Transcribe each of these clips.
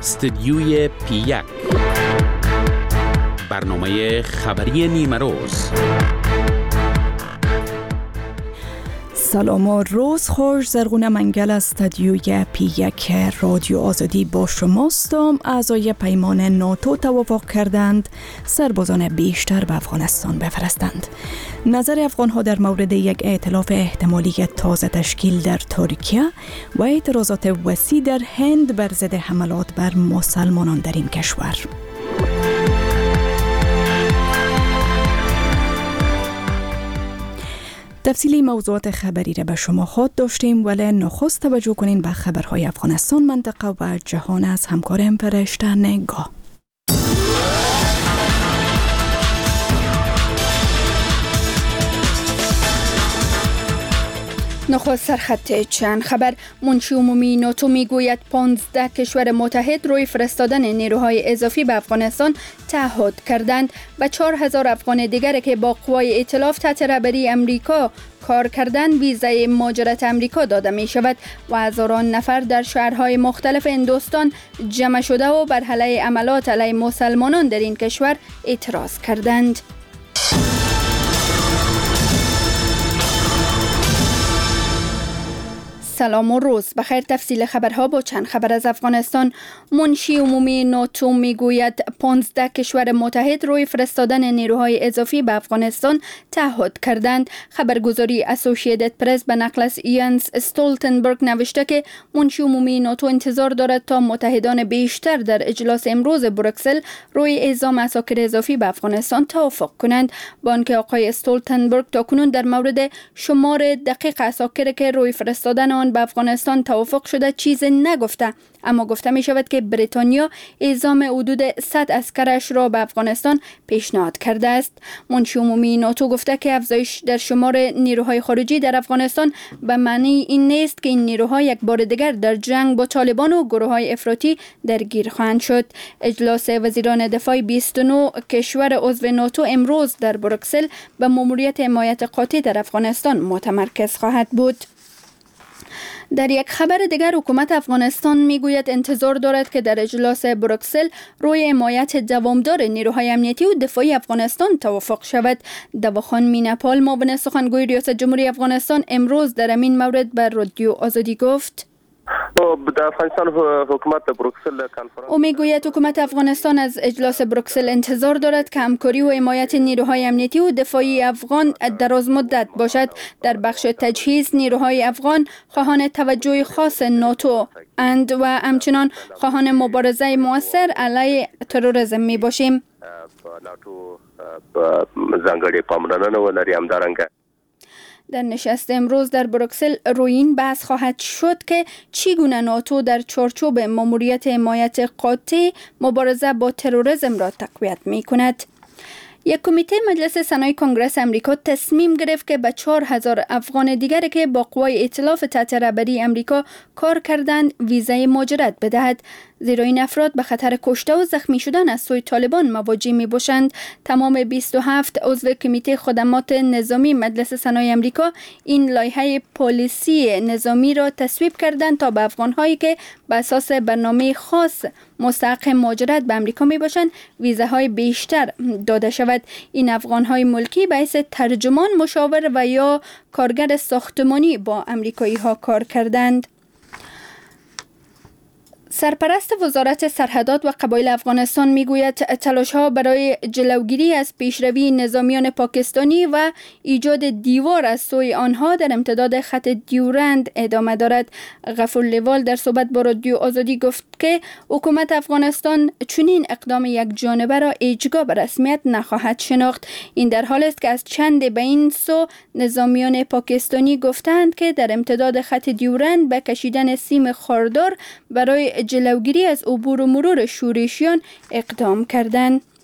استدیوی P1 برنامه خبری نیمه روز. سلام و روز خوش. زرغونه منگل از استدیوی P1 رادیو آزادی با شماستم. اعضای پیمان ناتو توافق کردند سربازان بیشتر به افغانستان بفرستند. نظر افغان‌ها در مورد یک ائتلاف احتمالی تازه تشکیل در ترکیه و اعتراضات وسیع در هند بر ضد حملات بر مسلمانان در این کشور. تفصیلی موضوعات خبری را به شما خود داشتیم، ولی نخست توجه کنین به خبرهای افغانستان، منطقه و جهان از همکارم فرشته نگاه. نخست سرخط چند خبر. منشی عمومی ناتو میگوید 15 کشور متحد روی فرستادن نیروهای اضافی به افغانستان تعهد کردند و 4000 افغان دیگر که با قوای ائتلاف تحت رهبری امریکا کار کردند ویزای مهاجرت امریکا داده می شود و هزاران نفر در شهرهای مختلف هندوستان جمع شده و بر علیه عملات علیه مسلمانان در این کشور اعتراض کردند. سلام و روز بخیر. تفصیل خبرها با چند خبر از افغانستان. منشی عمومی ناتو میگوید 15 کشور متحد روی فرستادن نیروهای اضافی به افغانستان تعهد کردند. خبرگزاری اسوسییتد پرس به نقل از ینس استولتنبرگ نوشته که منشی عمومی ناتو انتظار دارد تا متحدان بیشتر در اجلاس امروز بروکسل روی اعزام عساکر اضافی به افغانستان توافق کنند. با آنکه آقای استولتنبرگ تاکنون در مورد شمار دقیق عساکر که روی فرستادن آن به افغانستان توافق شده چیزی نگفته، اما گفته می شود که بریتانیا اعزام حدود 100 عسکرش را به افغانستان پیشنهاد کرده است. منشی عمومی ناتو گفته که افزایش در شمار نیروهای خارجی در افغانستان به معنی این نیست که این نیروها یک بار دیگر در جنگ با طالبان و گروه‌های افراطی درگیر خواهند شد. اجلاس وزیران دفاع 29 کشور عضو ناتو امروز در بروکسل به ماموریت حمایت قاطع در افغانستان متمرکز خواهد بود. در یک خبر دیگر حکومت افغانستان میگوید انتظار دارد که در اجلاس بروکسل روی حمایت دوامدار نیروهای امنیتی و دفاعی افغانستان توافق شود. دواخان میناپال معاون سخنگوی ریاست جمهوری افغانستان امروز در این مورد بر رادیو آزادی گفت در افغانستان حکومت بروکسل او میگوید حکومت افغانستان از اجلاس بروکسل انتظار دارد که همکاری و حمایت نیروهای امنیتی و دفاعی افغان دراز مدت باشد. در بخش تجهیز نیروهای افغان خواهان توجه خاص ناتو اند و همچنان خواهان مبارزه مؤثر علیه تروریسم می باشیم. ناتو ځانګړې پاملرنه ولري همدارنګه. در نشست امروز در بروکسل روی این بحث خواهد شد که چگونه ناتو در چارچوب ماموریت حمایت قاطع مبارزه با تروریسم را تقویت می کند. یک کمیته مجلس سنای کنگره امریکا تصمیم گرفت که به 4000 افغان دیگر که با قوای ائتلاف تحت رهبری امریکا کار کردند ویزای مهاجرت بدهد، زیرا این افراد به خطر کشته و زخمی شدن از سوی طالبان مواجه می باشند. تمام 27 عضو کمیته خدمات نظامی مجلس سنای امریکا این لایحه پالیسی نظامی را تصویب کردند تا به افغان‌هایی که به اساس برنامه خاص مستحق مهاجرت به امریکا می باشند ویزاهای بیشتر داده شود. این افغان‌های ملکی به حیث ترجمان، مشاور و یا کارگر ساختمانی با امریکایی‌ها کار کردند. سرپرست وزارت سرحدات و قبایل افغانستان میگوید تلاش‌ها برای جلوگیری از پیشروی نظامیان پاکستانی و ایجاد دیوار از سوی آنها در امتداد خط دیورند ادامه دارد. غفور لیوال در صحبت با رادیو آزادی گفت که حکومت افغانستان چنین اقدام یک جانبه را هیچگاه به رسمیت نخواهد شناخت. این در حالی است که از چند به این سو نظامیان پاکستانی گفتند که در امتداد خط دیورند به کشیدن سیم خاردار برای جلوگیری از عبور و مرور شورشیان اقدام کردند.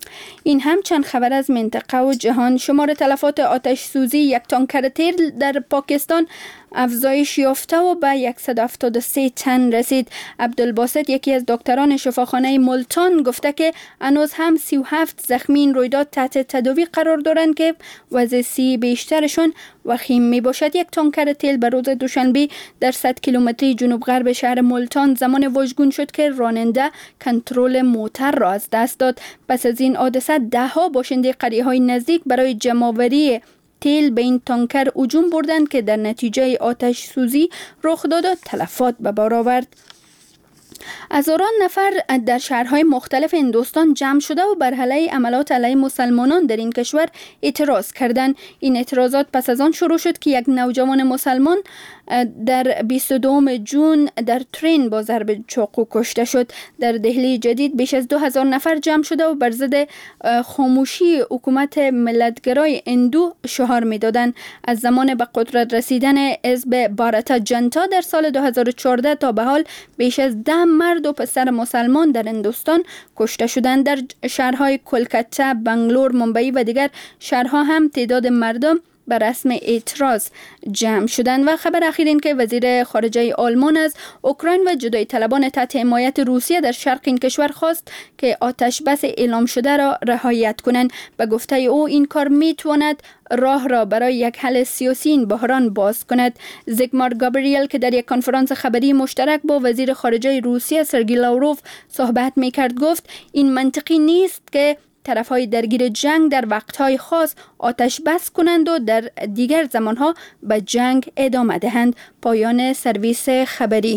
این هم چند خبر از منطقه و جهان. شمار تلفات آتش سوزی یک تانکر تیل در پاکستان افزایش یافته و به 173 تن رسید. عبدالباسط، یکی از دکتران شفاخانه ملتان، گفته که هنوز هم 37 زخمی این رویداد تحت تداوی قرار دارند که وضعیت بیشترشون وخیم می باشد. یک تانکر تیل به روز دوشنبه در 100 کیلومتری جنوب غرب شهر ملتان زمان واژگون شد که راننده کنترل موتور را از دست داد. پس از این حادثه دهها باشنده قریه‌های نزدیک برای جمع‌آوری تیل به این تانکر هجوم بردند که در نتیجه آتش سوزی رخ داد و تلفات به بار آورد. هزاران نفر در شهرهای مختلف هندوستان جمع شده و بر علیه حملات علیه مسلمانان در این کشور اعتراض کردند. این اعتراضات پس از آن شروع شد که یک نوجوان مسلمان در 22 جون در ترین با ضرب چاقو کشته شد. در دهلی جدید بیش از 2000 نفر جمع شده و بر ضد خاموشی حکومت ملتگرای هندو شعار می‌دادند. از زمان به قدرت رسیدن حزب بھارتا جنتا در سال 2014 تا به حال بیش از 10 مرد و پسر مسلمان در هندوستان کشته شدند. در شهرهای کلکته، بنگلور، ممبئی و دیگر شهرها هم تعداد مردم بر رسم اعتراض جمع شدند. و خبر اخیر این که وزیر خارجه آلمان از اوکراین و جدایی طلبان تحت حمایت روسیه در شرق این کشور خواست که آتش بس اعلام شده را رعایت کنند. به گفته او این کار میتواند راه را برای یک حل سیاسی این بحران باز کند. زیگمار گابریل که در یک کنفرانس خبری مشترک با وزیر خارجه روسیه سرگئی لاوروف صحبت میکرد گفت این منطقی نیست که طرفهای درگیر جنگ در وقتهای خاص آتش بس کنند و در دیگر زمانها به جنگ ادامه دهند. پایان سرویس خبری.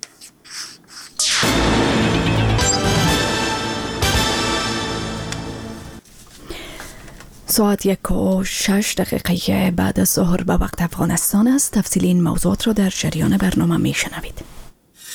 ساعت 1:06 بعد از ظهر به وقت افغانستان است. تفصیل این موضوعات را در جریان برنامه می شنوید.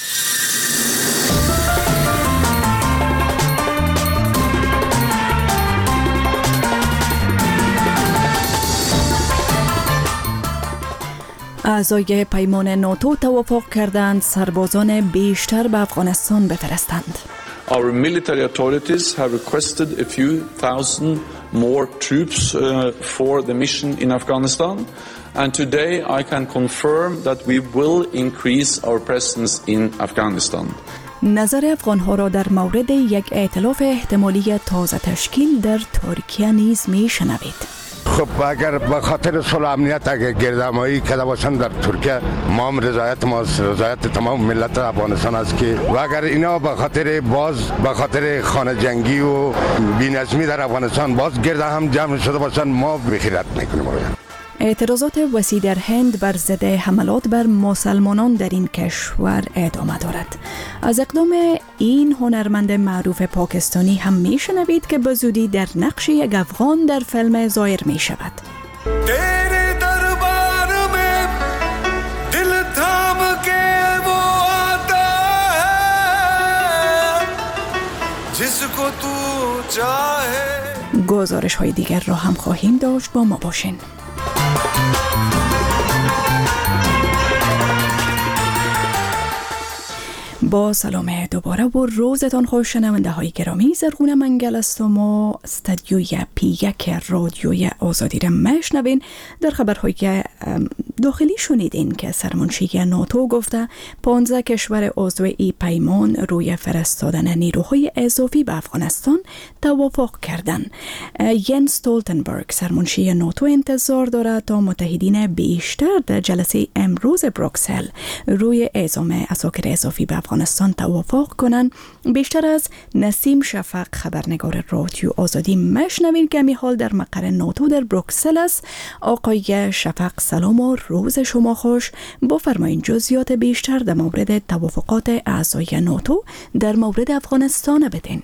اعضای پیمان ناتو توافق کردند سربازان بیشتر به افغانستان بفرستند. Our military authorities have requested a few thousand more troops for the mission in Afghanistan, and today I can confirm that we will increase our presence in Afghanistan. نظر افغان‌ها را در مورد یک ائتلاف احتمالی تازه تشکیل در ترکیه نیز می‌شنوید. خب اگر به خاطر صلح امنیت اگر گردهمایی کرده باشند در ترکیه، ما هم رضایت تمام ملت افغانستان است که و اگر اینا به خاطر خانه جنگی و بی‌نظمی در افغانستان باز گرد هم جمع شده باشند، ما بخیرت میکنیم. اعتراضات وسیع در هند بر ضد حملات بر مسلمانان در این کشور ادامه دارد. از اقدام این هنرمند معروف پاکستانی هم میشنوید که به زودی در نقش یک افغان در فیلم ظاهر می شود. گزارش های دیگر را هم خواهیم داشت، با ما باشین. با سلام دوباره و روزتان خوش شنونده های گرامی. زرغون منگل هستم و استدیوی P1 رادیوی آزادی را میشنوین. در خبرهای داخلی شنیدین که سرمنشی ناتو گفته 15 کشور عضو ای پیمان روی فرستادن نیروهای اضافی به افغانستان توافق کردند. ینس استولتنبرگ سرمنشی ناتو انتظار دارد تا متحدین بیشتر در جلسه امروز بروکسل روی اعزام عساکر اضافی به افغانستان توافق کنند. بیشتر از نسیم شفق خبرنگار رادیو آزادی مشنوین که حال در مقر ناتو در بروکسل است. آقای شفق سلام و روز شما خوش. بفرمایید جزئیات بیشتر در مورد توافقات اعضای ناتو در مورد افغانستان بدین.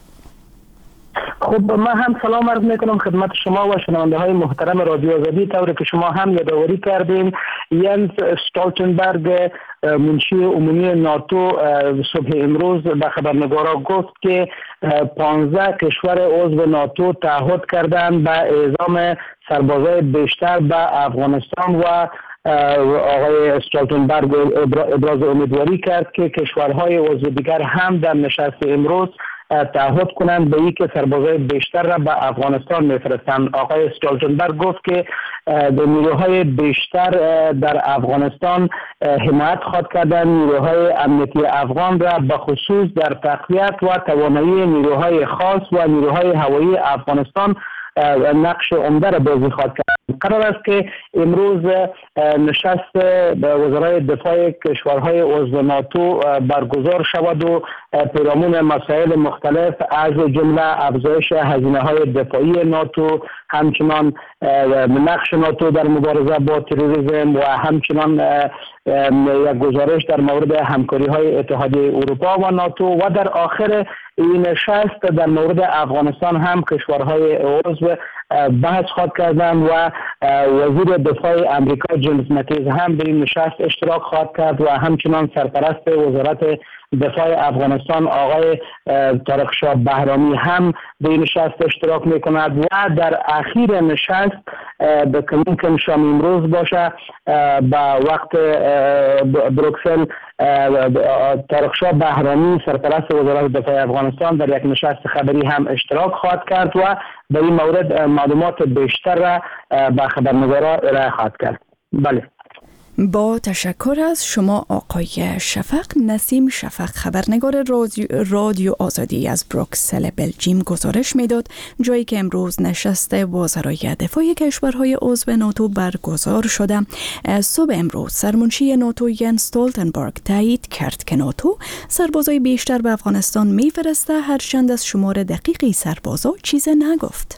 خب من هم سلام عرض میکنم خدمت شما و شنونده های محترم رادیو آزادی. طوری که شما هم یادآوری کردین، ینس استولتنبرگ منشی عمومی ناتو صبح امروز به خبرنگارا گفت که 15 کشور عضو ناتو تعهد کردند به اعزام سربازای بیشتر به افغانستان و آقای استولتنبرگ ابراز امیدواری کرد که کشورهای عضو دیگر هم در نشست امروز تعهد کنند به اینکه سربازای بیشتر را به افغانستان میفرستند. آقای استولتنبرگ گفت که نیروهای بیشتر در افغانستان حمایت خواهد کردن نیروهای امنیتی افغان را به خصوص در تقویت و توانایی نیروهای خاص و نیروهای هوایی افغانستان نقش عمده را بازی خواهد کرد. قرار است که امروز نشست وزرای دفاع کشورهای عضو ناتو برگزار شود و پیرامون مسائل مختلف از جمله افزایش هزینه‌های دفاعی ناتو، همچنان نقش ناتو در مبارزه با تروریسم و همچنان یک گزارش در مورد همکاری‌های اتحادیه اروپا و ناتو و در آخر این نشست در مورد افغانستان هم کشورهای عضو بحث خواهد کردن و وزیر دفاع امریکا جیمز ماتیز هم در این نشست اشتراک خواهد کرد و همچنان سرپرست وزارت دفاع افغانستان آقای طارق شاه بهرامی هم در این نشست اشتراک میکند و در اخیر نشست به ممکن شام امروز باشه با وقت بروکسل طارق شاه بهرامی سرپرست وزارت دفاع افغانستان در یک نشست خبری هم اشتراک خواهد کرد و در این مورد معلومات بیشتر را به خبرنگاران ارائه خواهد کرد. بله. با تشکر از شما آقای شفق. نسیم شفق خبرنگار رادیو آزادی از بروکسل بلژیم گزارش میداد جایی که امروز نشست وزرای دفاع کشورهای عضو ناتو برگزار شده. صبح امروز سرمنشی ناتو ینس استولتنبرگ تایید کرد که ناتو سربازای بیشتر به افغانستان میفرسته، هرچند از شمار دقیقی سربازا چیز نگفت.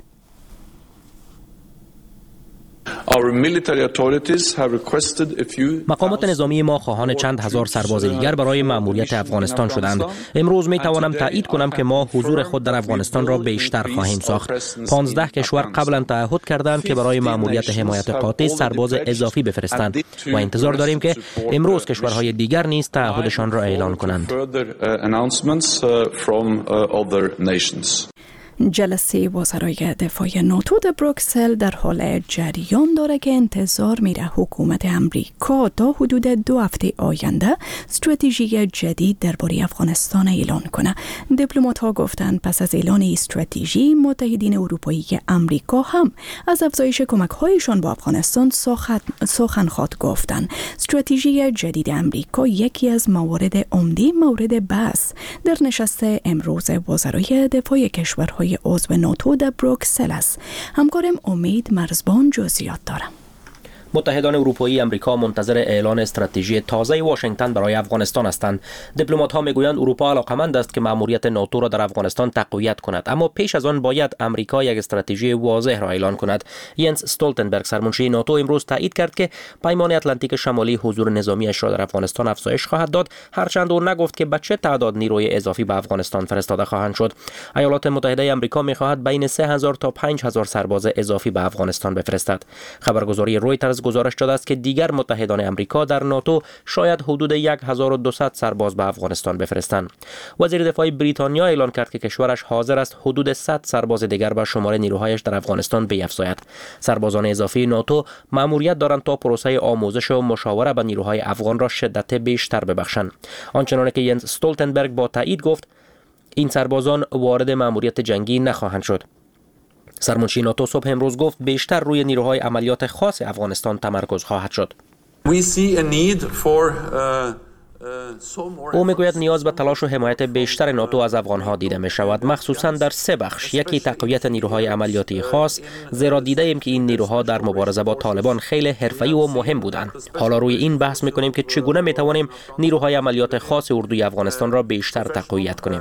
مقامات نظامی ما خواهان چند هزار سرباز دیگر برای مأموریت افغانستان شدند. امروز می توانم تایید کنم که ما حضور خود در افغانستان را بیشتر خواهیم ساخت. 15 کشور قبلا تعهد کردند که برای مأموریت حمایت قاطع سرباز اضافی بفرستند و انتظار داریم که امروز کشورهای دیگر نیز تعهدشان را اعلان کنند. جلسه وزرای دفاع ناتو در بروکسل در حال جریان داره که انتظار میره حکومت امریکا تا حدود 2 هفته آینده استراتژی جدید درباره افغانستان اعلان کنه. دیپلمات ها گفتند پس از اعلان استراتژی متحدین اروپایی امریکا هم از افزایش کمک هایشان با افغانستان سخن خواهد گفتند. استراتژی جدید امریکا یکی از موارد عمده مورد بحث در نشست امروز وزرای دفاع کشورهای عضو ناتو در بروکسل است. همکارم امید مرزبان جزئیات دارم. متحدان اروپایی امریکا منتظر اعلان استراتژی تازه واشنگتن برای افغانستان هستند. دیپلمات‌ها میگویند اروپا علاقمند است که مأموریت ناتو را در افغانستان تقویت کند، اما پیش از آن باید امریکا یک استراتژی واضح را اعلان کند. ینس استولتنبرگ سرمنشی ناتو امروز تایید کرد که پیمان اتلانتیک شمالی حضور نظامیش را در افغانستان افزایش خواهد داد، هرچند او نگفت که به چه تعداد نیروی اضافی به افغانستان فرستاده خواهند شد. ایالات متحده آمریکا می‌خواهد بین 3000 تا 5000 سرباز اضافی به افغانستان بفرستد. خبرگزاری رویترز گزارش داده است که دیگر متحدان آمریکا در ناتو شاید حدود 1200 سرباز به افغانستان بفرستند. وزیر دفاع بریتانیا اعلان کرد که کشورش حاضر است حدود 100 سرباز دیگر به شمار نیروهایش در افغانستان بیفزاید. سربازان اضافی ناتو مأموریت دارند تا پروسه آموزش و مشاوره با نیروهای افغان را شدت بیشتر ببخشند. آنچنان که ینس استولتنبرگ با تایید گفت این سربازان وارد مأموریت جنگی نخواهند شد. سرمنشی ناتو صبح امروز گفت بیشتر روی نیروهای عملیات خاص افغانستان تمرکز خواهد شد. او میگوید نیاز به تلاش و حمایت بیشتر ناتو از افغانها دیده می شود، مخصوصا در 3 بخش. یکی تقویت نیروهای عملیاتی خاص، زیرا دیده ایم که این نیروها در مبارزه با طالبان خیلی حرفه‌ای و مهم بودند. حالا روی این بحث میکنیم که چگونه میتوانیم نیروهای عملیات خاص اردوی افغانستان را بیشتر تقویت کنیم.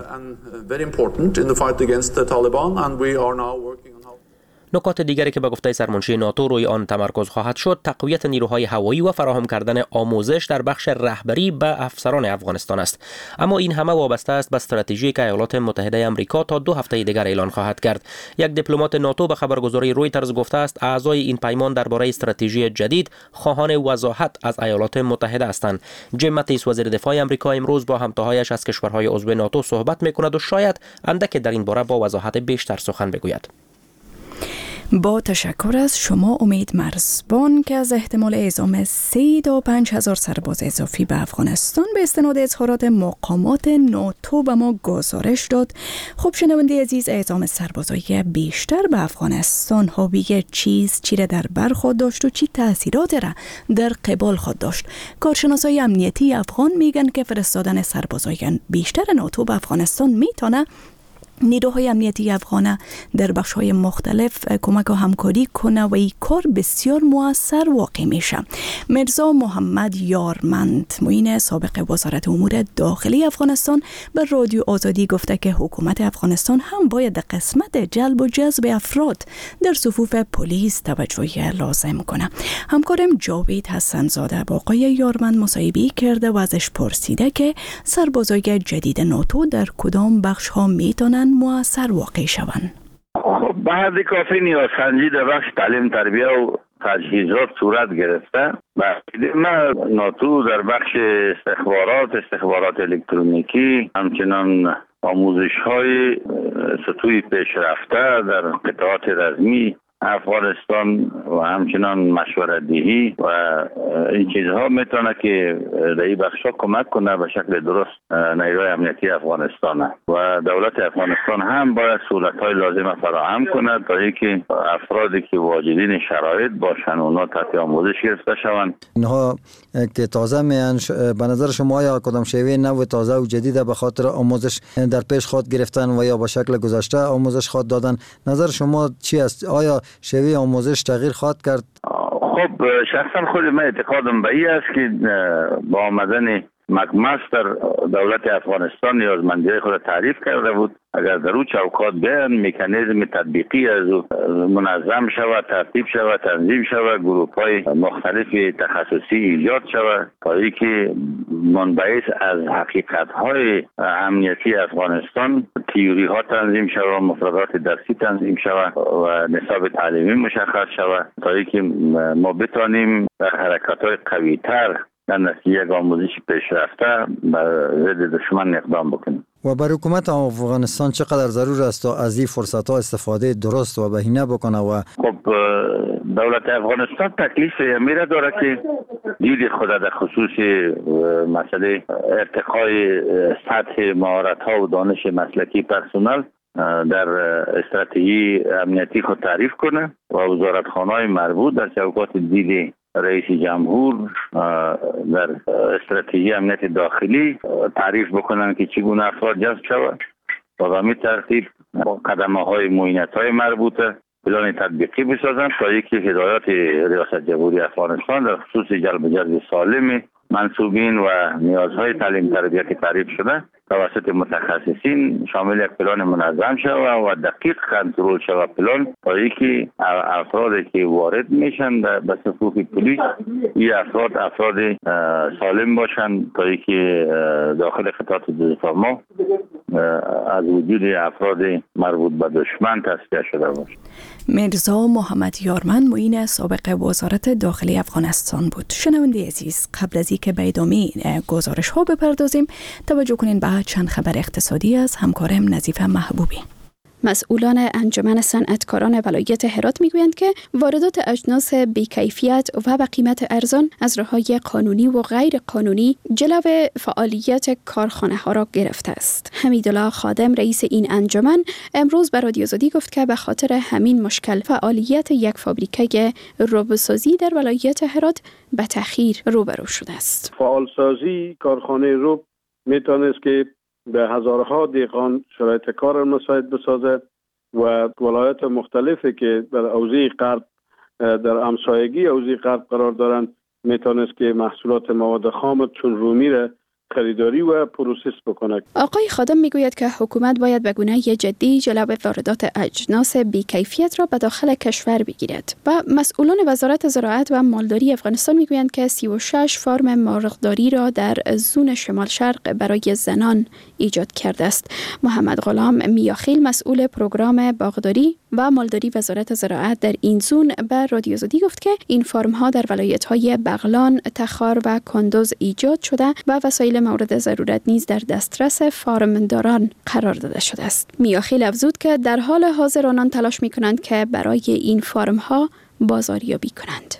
نکات دیگری که به گفته سرمنشی ناتو روی آن تمرکز خواهد شد تقویت نیروهای هوایی و فراهم کردن آموزش در بخش رهبری به افسران افغانستان است. اما این همه وابسته است به استراتژی که ایالات متحده آمریکا تا 2 هفته دیگر اعلان خواهد کرد. یک دیپلمات ناتو به خبرگزاری رویترز گفته است اعضای این پیمان درباره استراتژی جدید خواهان وضاحت از ایالات متحده هستند. جیم ماتیس وزیر دفاع آمریکا امروز با همتاهایش از کشورهای عضو ناتو صحبت می‌کند و شاید اندک در این باره با وضاحت بیشتر سخن بگوید. با تشکر از شما امید مرزبان که از احتمال اعزام 3 تا 5 هزار سرباز اضافی به افغانستان به استناد اظهارات مقامات ناتو به ما گزارش داد. خب شنونده عزیز، اعزام سربازای بیشتر به افغانستان هابی چی را در بر خود داشت و چی تأثیرات را در قبال خود داشت؟ کارشناسای امنیتی افغان میگن که فرستادن سربازای بیشتر ناتو به افغانستان میتونه نیروهای امنیتی افغان در بخش‌های مختلف کمک و همکاری کنه و این کار بسیار مؤثر واقع میشه. مرزا محمد یارمند، معین سابق وزارت امور داخلی افغانستان، به رادیو آزادی گفته که حکومت افغانستان هم باید در قسمت جلب و جذب افراد در صفوف پلیس توجه لازم کنه. همکارم جاوید حسن‌زاده با آقای یارمند مصاحبه کرده و ازش پرسیده که سربازای جدید ناتو در کدام بخش‌ها میتونن مؤثر واقع شوند. به حد کافی نیازسنجی در بخش تعلیم، تربیه و تجهیزات صورت گرفته. ما ناتو در بخش استخبارات الکترونیکی، همچنان آموزش‌های سطوح پیشرفته در قطاعات رزمی افغانستان و همچنان مشورت‌دهی و این چیزها میتونه که در این بخشا کمک کنه به شکل درست نیروی امنیتی افغانستان و دولت افغانستان هم باید سهولت‌های لازم فراهم کنه تا اینکه افرادی که واجدین شرایط باشن اونا تحت آموزش گرفته شوند. اینها که تازه میان، به نظر شما یا کدام شیوه نو تازه و جدید به خاطر آموزش در پیش خود گرفتن و یا به شکل گذشته آموزش خود دادن، نظر شما چی است؟ آیا شیوه آموزش تغییر خواهد کرد؟ خب شخصا خود من اعتقادم به این است که با آمدن مکمستر دولت افغانستان نیازمندی خود تعریف کرده بود. اگر در اون چوکات بیان مکانیزم تطبیقی از منظم شود، ترتیب شود، تنظیم شود، گروه‌های مختلف تخصصی ایجاد شود تا اینکه منبعث از حقیقت‌های امنیتی افغانستان تئوری ها تنظیم شود، مفردات درسی تنظیم شود و نصاب تعلیمی مشخص شود تا اینکه ما بتوانیم در حرکت‌های قوی‌تر در نتیجه یک آموزش پیشرفته بر ضد دشمن اقدام بکنیم. و بر حکومت افغانستان چقدر ضرور است تا از این فرصت‌ها استفاده درست و بهینه بکنه؟ و خب دولت افغانستان تکلیف میره داره که دید خود در خصوص مسئله ارتقای سطح مهارت‌ها و دانش مسلکی پرسنل در استراتژی امنیتی خود تعریف کنه و وزارتخانه‌های مربوط در چوکات دید رئیس جمهور در استراتژی امنیت داخلی تعریف بکنن که چگونه افراد جذب شود و به همین ترتیب قدم‌های معینت‌های مربوطه پلان تطبیقی بسازن تا اینکه هدایات ریاست جمهوری افغانستان در خصوص جلب و جذب سالم منصوبین و نیازهای تعلیم تربیت که تعریف شده توسط متخصصین شامل یک پلان منظم شود و دقیق کنترل شود پلان تا اینکه افرادی که وارد میشن به صفوف پلیس این افراد سالم باشن تا اینکه داخل خطات دفاع ما از وجود افراد مربوط به دشمن تصفیه شده باشد. مرزا محمد یارمند، معین سابق وزارت داخلی افغانستان بود. شنونده عزیز، قبل از اینکه به ادامه گزارش ها بپردازیم توجه کنین به چند خبر اقتصادی از همکارم نظیف محبوبی. مسئولان انجمن صنعتکاران ولایت هرات میگویند که واردات اجناس بی‌کیفیت و به قیمت ارزان از راه‌های قانونی و غیر قانونی جلو فعالیت کارخانه ها را گرفته است. حمیدالله خادم رئیس این انجمن امروز به رادیو آزادی گفت که به خاطر همین مشکل فعالیت یک فابریکه ربسازی در ولایت هرات به تأخیر روبرو شده است. فعالسازی کارخانه رب میتونست که به هزارها دهقان شرایط کار مساعد بسازد و ولایات مختلفی که در حوزه غرب در همسایگی حوزه غرب قرار دارند میتونست که محصولات مواد خام چون رومی را خریداری و پروسس بکنه. آقای خادم میگوید که حکومت باید به گونه جدی جلو واردات اجناس بی‌کیفیت را به داخل کشور بگیرد و مسئولان وزارت زراعت و مالداری افغانستان میگویند که 36 فارم مرغداری را در زون شمال شرق برای زنان ایجاد کرده است. محمد غلام میاخیل مسئول پروگرام باغداری و مالداری وزارت زراعت در این زون به رادیو آزادی گفت که این فارم ها در ولایت‌های بغلان، تخار و کندوز ایجاد شده و وسایل مورد ضرورت نیز در دسترس فارمداران قرار داده شده است. میاخیل افزود که در حال حاضر آنان تلاش می‌کنند که برای این فارم ها بازاریابی کنند.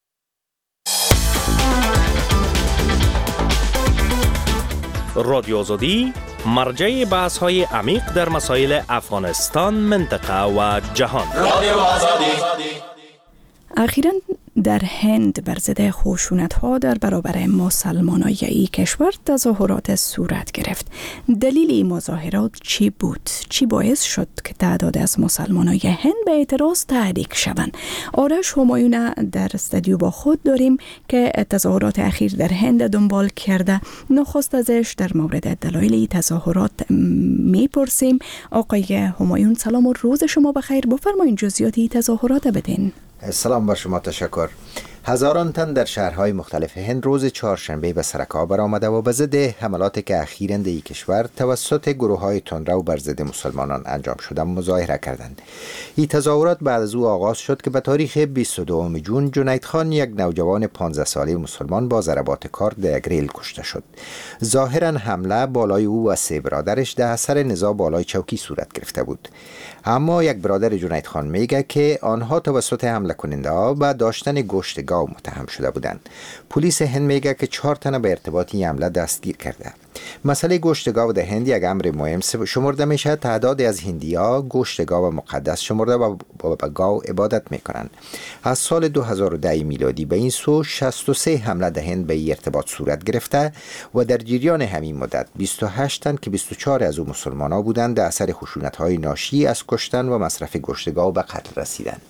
رادیو آزادی مرجع بحث‌های عمیق در مسائل افغانستان، منطقه و جهان. رادیو آزادی. اخیراً در هند بر ضد خشونت‌ها در برابر مسلمانان این کشور تظاهرات صورت گرفت. دلیل این مظاهرات چی بود؟ چی باعث شد که تعداد از مسلمانان هند به اعتراض تحریک شوند؟ آرش همایون در استودیو با خود داریم که تظاهرات اخیر در هند دنبال کرده. نخست ازش در مورد دلایل این تظاهرات میپرسیم. آقای همایون سلام و روز شما بخیر. بفرمایید جزئیات این تظاهرات بدین. سلام بر شما، تشکر. هزاران تن در شهرهای مختلف هند روز چهارشنبه به سرکا برآمده و به ضد حملاتی که اخیراً در این کشور توسط گروه‌های تندرو بر ضد مسلمانان انجام شده مظاهره کردند. این تظاهرات بعد از او آغاز شد که به تاریخ 22 جون جنید خان، یک نوجوان 15 ساله مسلمان با ضربات کار در یک ریل کشته شد. ظاهراً حمله بالای او و 3 برادرش در اثر نزاع بالای چوکی صورت گرفته بود. اما یک برادر جنید خان میگه که آنها توسط حمله کننده ها به داشتن گوشت گاو متهم شده بودند. پلیس هند میگه که 4 تن به ارتباط این حمله دستگیر کرده. مسئله گوشت گاو در هند یک امر مهم شمرده میشه. تعداد از هندی‌ها گوشت گاو مقدس شمرده و به گاو عبادت میکنند. از سال 2010 میلادی به این سو 63 حمله در هند به این ارتباط صورت گرفته و در جریان همین مدت 28 تن که 24 از او مسلمان‌ها بودند در اثر خشونت‌های ناشی از کشتن و مصرف گوشت گاو به قتل رسیدند.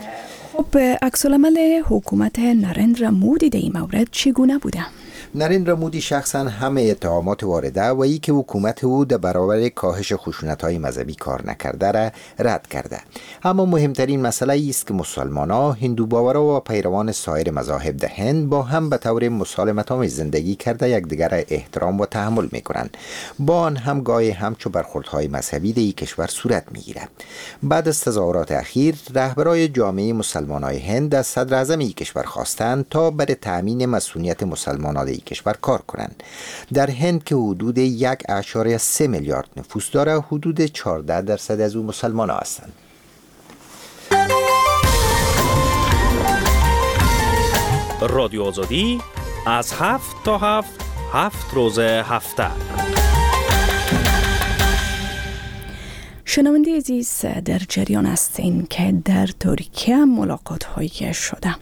خب عکس العمل حکومت نریندرا مودی در این مورد چگونه بوده؟ نریندرا مودی شخصا همه اتهامات وارده و ای که حکومت او در برابر کاهش خشونت‌های مذهبی کار نکرده را رد کرده. اما مهمترین مسئله است که مسلمان‌ها، هندو باورا و پیروان سایر مذاهب در هند با هم به طور مسالمت‌آمیز زندگی کرده یکدیگر را احترام و تحمل می‌کنند. با آن هم گاهی همچو برخوردهای مذهبی در این کشور صورت می‌گیرد. بعد از تظاهرات اخیر، رهبران جامعه مسلمانان هند از صدر اعظم این کشور خواستند تا برای تأمین مسئولیت مسلمانان در کشور کار کنند. در هند که حدود 1.3 میلیارد نفوس داره، حدود 14% از او مسلمان ها هستند. رادیو آزادی از 7 تا 7 روز هفته. شنونده عزیز، در جریان هستین که در ترکیه ملاقات هایی شده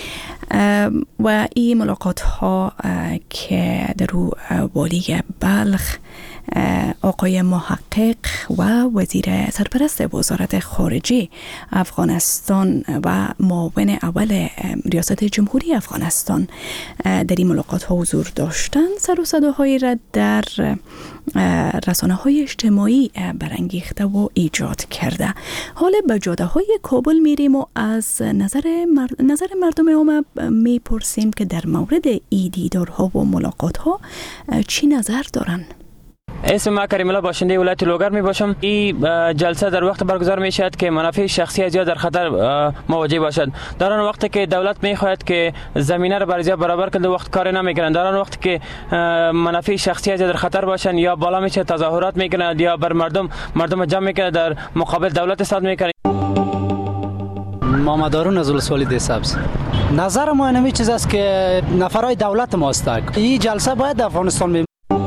و این ملاقات ها که در والی بلخ آقای محقق و وزیر سرپرست وزارت خارجه افغانستان و معاون اول ریاست جمهوری افغانستان در این ملاقات ها حضور داشتند، سر و صداهایی را در رسانه های اجتماعی برانگیخته و ایجاد کرده. حالا به جاده های کابل میریم و از نظر مردم عام میپرسیم که در مورد این دیدارها و ملاقات ها چی نظر دارن. اسم ما کریم الله، باشنده ولایت لوگر می باشم. این جلسه در وقت برگزار می شود که منافع شخصی زیاد در خطر مواجه باشد. در آن وقت که دولت می خواهد که زمینه را برای برابر کنه، وقت کار نمی کنند. در آن وقت که منافع شخصی زیاد در خطر باشند، یا بالا می شود تظاهرات می کنند یا بر مردم جمع می کنند، در مقابل دولت استاد می کنند. محمد هارون از ولسوالی سبز. نظر ما اینمی چیز است که نفرای دولت ماست. این جلسه باید در افغانستان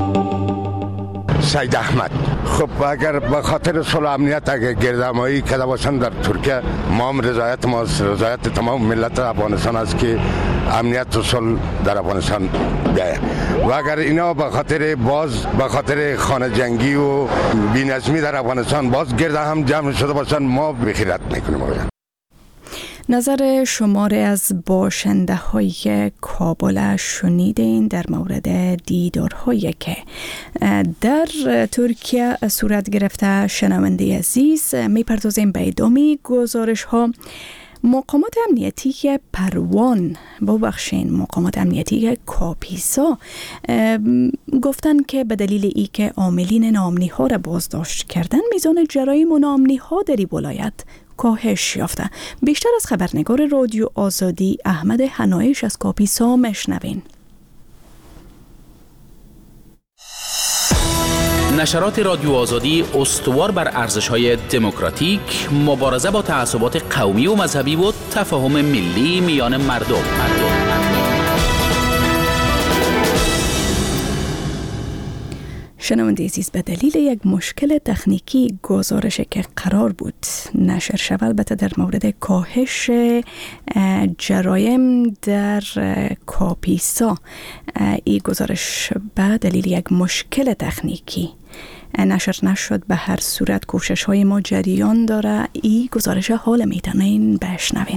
سید احمد. خب اگر به خاطر صلح امنیت اگر گردهمایی کرده باشند در ترکیه، ما هم رضایت تمام ملت افغانستان است که امنیت و صلح در افغانستان بیاید. و اگر اینا به خاطر خانه جنگی و بی‌نظمی در افغانستان باز گرد هم جمع شده باشند، ما بخیرت میکنیم. نظر شماره از باشنده های کابل شنیدین در مورد دیدارهایی که در ترکیه صورت گرفته. شنونده عزیز، میپردازیم به ادامه گزارش ها. مقامات امنیتی پروان مقامات امنیتی کاپیسا گفتن که به دلیل ای که عاملین ناامنی ها را بازداشت کردن، میزان جرایم و ناامنی ها در این ولایت کاهش یافته. بیشتر از خبرنگار رادیو آزادی احمد حنایش از کاپیسا مشنوین. نشرات رادیو آزادی استوار بر ارزش‌های دموکراتیک، مبارزه با تعصبات قومی و مذهبی و تفاهم ملی میان مردم. شنونده عزیز، به دلیل یک مشکل تکنیکی گزارشی که قرار بود نشر شود، البته در مورد کاهش جرایم در کاپیسا، این گزارش به دلیل یک مشکل تکنیکی نشر نشد. به هر صورت کوشش های ما جریان داره. این گزارش حال میتونین بشنوین.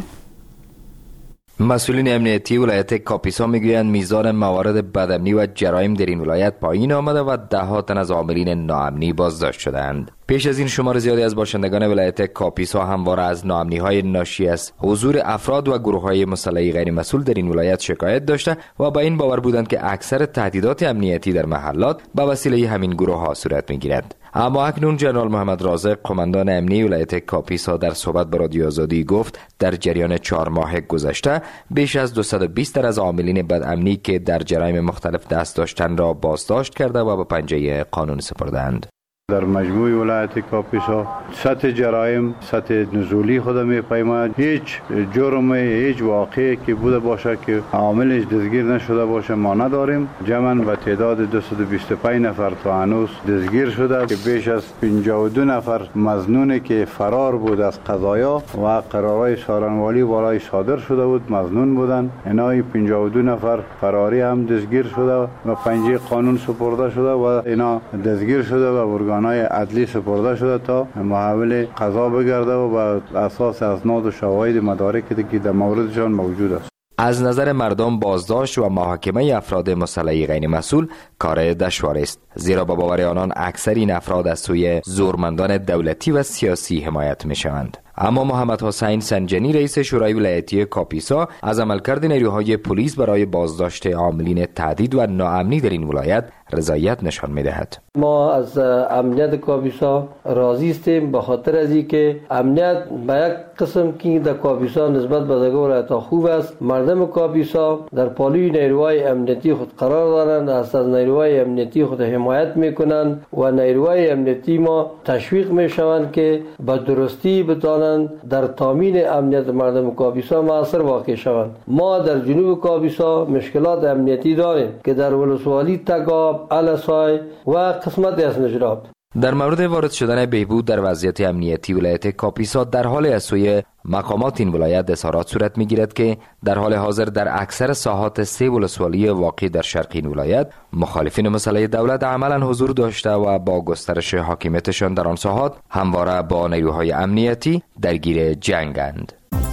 مسئولین امنیتی ولایت کاپیسا میگویند میزان موارد بدامنی و جرایم در این ولایت پایین آمده و ده تن از عاملین ناامنی بازداشت شدند. پیش از این شمار زیادی از باشندگان ولایت کاپیسا همواره از ناامنی‌های ناشی از حضور افراد و گروه‌های مسلح غیر مسئول در این ولایت شکایت داشته و با این باور بودند که اکثر تهدیدات امنیتی در محلات به وسیله همین گروه‌ها صورت می‌گیرد. اما اکنون جنرال محمد رازق، قماندان امنی ولایت کاپیسا، در صحبت با رادیو آزادی گفت در جریان 4 ماه گذشته بیش از 220 تن از عاملین بدامنی که در جرایم مختلف دست داشتند را بازداشت کرده و به پنجه قانون سپردند. در مجموع ولایت کاپیسا سطح جرایم سطح نزولی خود می‌پیماید. هیچ جرم، هیچ واقعی که بوده باشه که عاملش دستگیر نشده باشه ما نداریم. جمعاً به تعداد 225 نفر تا هنوز دستگیر شده که بیش از 52 نفر مظنونی که فرار بود از قضایا و قرارهای سارنوالی بالای صادر شده بود مظنون بودن. اینای 52 نفر فراری هم دستگیر شده و پنجه قانون سپرده شده و اینا دستگیر شده و ارگان‌های عدلی سپرده شده تا محول قضا بگرده و بر اساس اسناد و شواهد مدارکی که در موردشان موجود است. از نظر مردم بازداشت و محاکمه افراد مسلح غیر مسئول کار دشوار است، زیرا با باور آنان اکثر این افراد از سوی زورمندان دولتی و سیاسی حمایت می شوند. اما محمد حسین سنجنی، رئیس شورای ولایتی کاپیسا، از عملکرد نیروهای پلیس برای بازداشت عاملین تهدید و ناامنی در این ولایت رضایت نشان می‌دهد. ما از امنیت کاپیسا راضی هستیم به خاطر از اینکه امنیت به یک قسم که در کاپیسا نسبت به دیگر ولایت‌ها خوب است. مردم کاپیسا در پالوی نیروهای امنیتی خود قرار دارند، از نیروهای امنیتی خود حمایت می‌کنند و نیروهای امنیتی ما تشویق می‌شوند که به درستی بتوانند در تامین امنیت مردم کاپیسا مؤثر واقع شوند. ما در جنوب کاپیسا مشکلات امنیتی داریم که در ولسوالی تگاب، الاسای و قسمت از نجراب. در مورد وارد شدن بهبود در وضعیت امنیتی ولایت کاپیسا در حال از سوی مقامات این ولایت اظهارات صورت می‌گیرد که در حال حاضر در اکثر ساحات 3 ولسوالی واقع در شرق این ولایت مخالفین مسلح دولت عملاً حضور داشته و با گسترش حاکمیتشان در آن ساحات همواره با نیروهای امنیتی درگیر جنگند.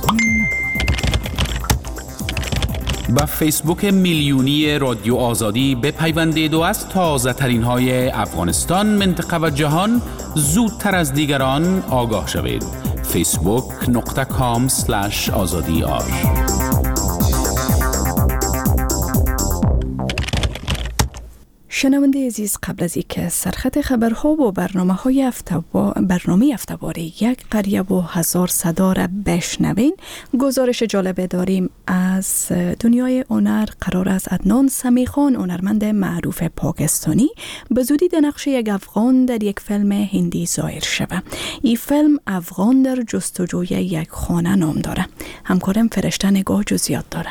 با فیسبوک میلیونی رادیو آزادی بپیوندید و از تازه ترین های افغانستان، منطقه و جهان زودتر از دیگران آگاه شوید. facebook.com/azadi.ar شنونده عزیز، قبل از اینکه سرخط خبرها و برنامه هفته‌وار یک قریه و 1000 صدا را بشنوین، گزارش جالب داریم از دنیای هنر. قرار است عدنان سمیخان، هنرمند معروف پاکستانی، به زودی در نقش یک افغان در یک فیلم هندی ظاهر شود. این فیلم افغان در جستجوی یک خانه نام داره. همکارم فرشته نگاه جزئیات داره.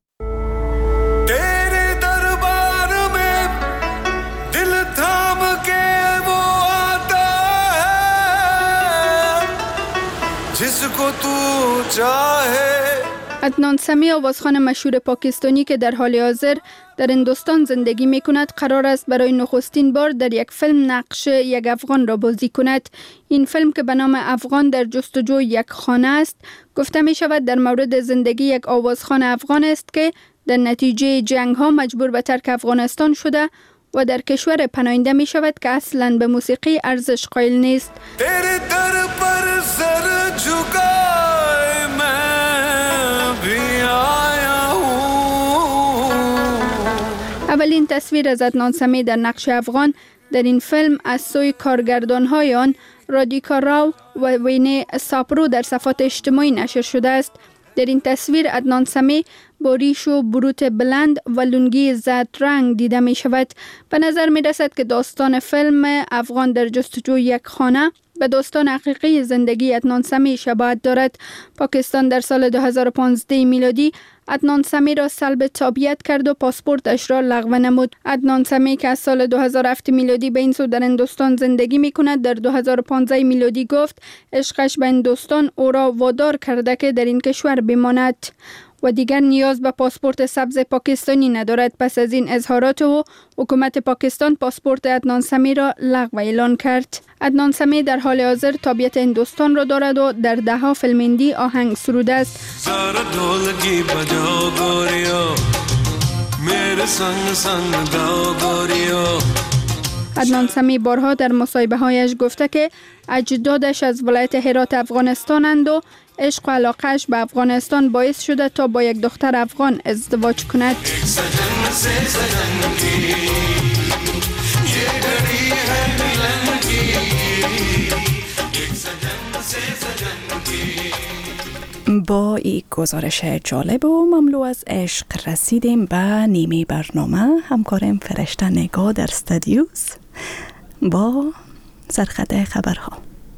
عدنان سمی، آوازخوان مشهور پاکستانی که در حال حاضر در هندوستان زندگی می کند، قرار است برای نخستین بار در یک فیلم نقش یک افغان را بازی کند. این فیلم که به نام افغان در جستجوی یک خانه است، گفته می شود در مورد زندگی یک آوازخوان افغان است که در نتیجه جنگ ها مجبور به ترک افغانستان شده و در کشور پناهنده می شود که اصلاً به موسیقی ارزش قائل نیست. اولین تصویر از عدنان سمی در نقش افغان در این فیلم از سوی کارگردان‌های آن رادیکا راو و وینه ساپرو در صفحات اجتماعی نشر شده است. در این تصویر عدنان سمی با ریش و بروت بلند و لنگی زرد رنگ دیده می شود. به نظر می رسد که داستان فیلم افغان در جستجوی یک خانه به داستان حقیقی زندگی عدنان سمی شباهت دارد. پاکستان در سال 2015 میلادی عدنان سمی را سلب تابعیت کرد و پاسپورتش را لغو نمود. عدنان سمی که از سال 2007 میلادی به این سو در هندوستان زندگی می کند، در 2015 میلادی گفت عشقش به هندوستان او را وادار کرده که در این کشور بماند و دیگر نیاز به پاسپورت سبز پاکستانی ندارد. پس از این اظهارات او، حکومت پاکستان پاسپورت عدنان سمی را لغو اعلان کرد. عدنان سمی در حال حاضر تابعیت هندوستان را دارد و در دهها فیلم هندی آهنگ سروده است. عدنان سمی بارها در مصاحبه هایش گفته که اجدادش از ولایت هرات افغانستانند و عشق و علاقهش به افغانستان باعث شده تا با یک دختر افغان ازدواج کند. با این گزارش جالب و مملو از عشق رسیدیم به نیمه برنامه. همکارم فرشته نگاه در استودیوس با سرخط خبرها.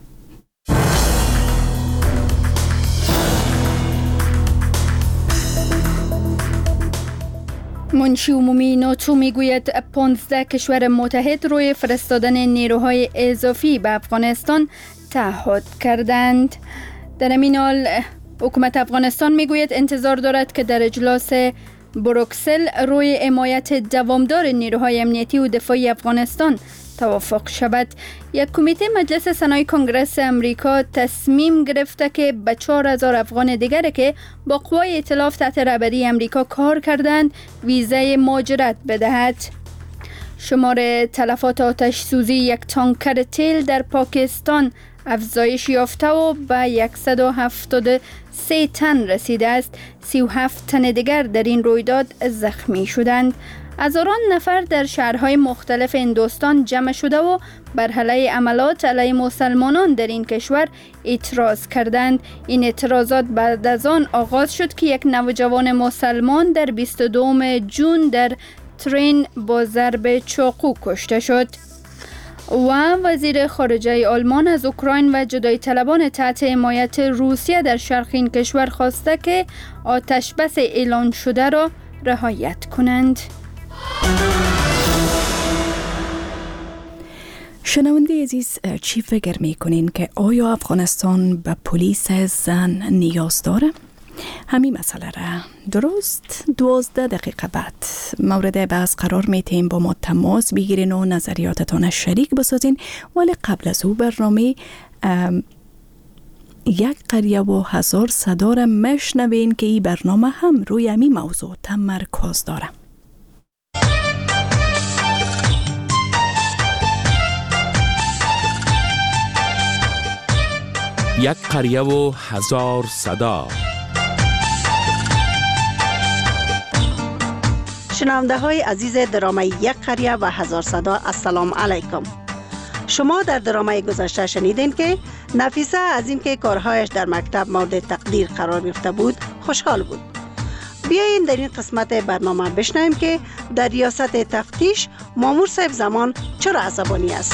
منشی عمومی ناتو میگوید 15 کشور متحد روی فرستادن نیروهای اضافی به افغانستان تعهد کردند. در این حال حکومت افغانستان میگوید انتظار دارد که در اجلاس بروکسل روی حمایت دوامدار نیروهای امنیتی و دفاعی افغانستان توافق شود. یک کمیته مجلس سنای کنگره امریکا تصمیم گرفته که به 4000 افغان دیگر که با قوای ائتلاف تحت رهبری امریکا کار کردند ویزای مهاجرت بدهد. شمار تلفات آتش سوزی یک تانکر تیل در پاکستان افزایش یافته و به 173 تن رسیده است. 37 تن دیگر در این رویداد زخمی شدند. هزاران نفر در شهرهای مختلف هندوستان جمع شده و بر علیه عملات علیه مسلمانان در این کشور اعتراض کردند. این اعتراضات بعد از آن آغاز شد که یک نوجوان مسلمان در 22 جون در ترین با ضرب چاقو کشته شد. و وزیر خارجه آلمان از اوکراین و جدایی طلبان تحت حمایت روسیه در شرق این کشور خواسته که آتش بس اعلان شده را رعایت کنند. شنونده عزیز، چی فکر میکنین که آیا افغانستان به پلیس زن نیاز داره؟ همین مسئله را درست 12 دقیقه بعد مورد بحث قرار میتیم. با ما تماس بگیرین و نظریاتتان شریک بسازین. ولی قبل از او برنامه یک قریه و 1000 صدا را مشنوین که این برنامه هم روی همین موضوع تمرکز داره. یک قریه و 1000 صدا. شنونده های عزیز درامه یک قریه و 1000 صدا، السلام علیکم. شما در درامه گذشته شنیدین که نفیسه از این که کارهایش در مکتب مورد تقدیر قرار گرفته بود خوشحال بود. بیایید در این قسمت برنامه بشنویم که در ریاست تفتیش مامور صاحب زمان چرا عصبانی است.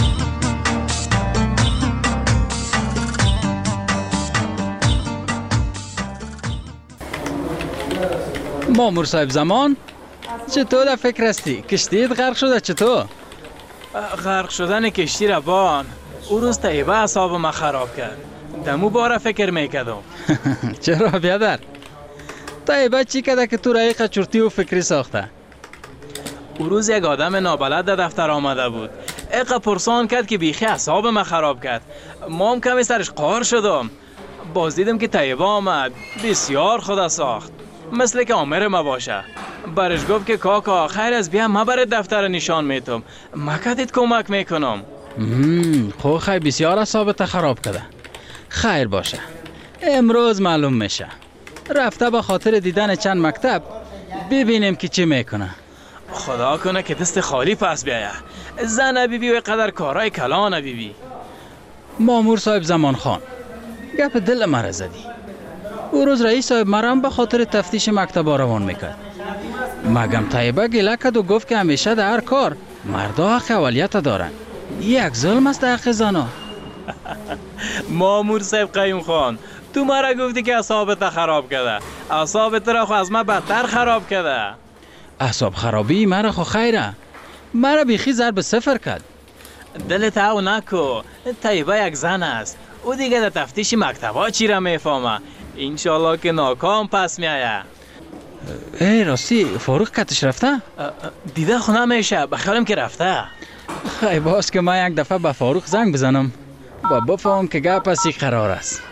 مامور صاحب زمان، چطور در فکر هستی؟ کشتیت غرق شده چطور؟ غرق شدن کشتی را بان او روز طیبه اعصاب ما خراب کرد. دمو باره فکر میکردم. چرا بیادر؟ طیبه چی کرده که تو رایق چرتی و فکری ساخته؟ او روز یک آدم نابلد در دفتر آمده بود. اقا پرسان کرد که بیخی اعصاب ما خراب کرد. ما هم کمی سرش قهر شدم. باز دیدم که طیبه آمد بسیار خدا ساخت، مثل که آمر ما باشه. برش گفت که کاکا خیر از بیا ما برای دفتر نشان میتم، ما کدید کمک میکنم. خب خیلی بسیار اعصابت خراب کرده. خیر باشه، امروز معلوم میشه. رفته به خاطر دیدن چند مکتب، ببینیم که چی میکنه. خدا کنه که دست خالی پس بیایه. زن بیبی و قدر کارهای کلان بیبی. مامور صاحب زمان خان، گپ دل مرا زدی. او روز رئیس صاحب مرام به خاطر تفتیش مکتب روان میکرد. مگم طیبه گله کرد و گفت که همیشه در هر کار مردا حق اولیت دارن. یک ظلم است در حق زنا. مامور صاحب قیوم خان، تو مرا گفتی که اعصابت خراب کرده. اعصابت را خو از من بدتر خراب کرده. اعصاب خرابی مرا خو خیره. مرا بیخی ضرب صفر کرد. دلت او نکو. طیبه یک زن است. او دیگه در تفتیش مکتبا چی را میفهمه. انشالله که ناکام پس میایه. ای راستی فاروق کتش رفته؟ دیده خو نمیشه، بخیالم که رفته. خیلی باز که من یک دفعه به فاروق زنگ بزنم و بفهم که گپ پسی قرار است.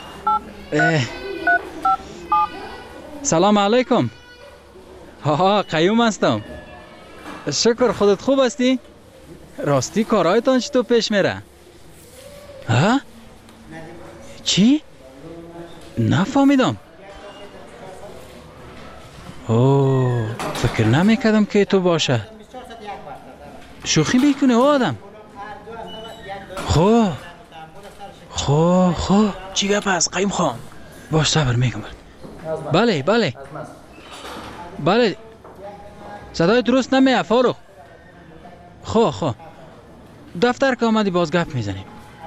سلام علیکم. ها قیوم هستم. شکر، خودت خوب هستی؟ راستی کارهایتان چطور پیش میره؟ ها؟ چی؟ نفهمیدم. اوه، فکر نمیکردم که تو باشه. شوخی میکنه او آدم. خو چی گپ است قیم خان؟ باش صبر میکنم. بله صدای درست نمیاد فاروق. خو دفتر که آمدی باز گپ میزنیم.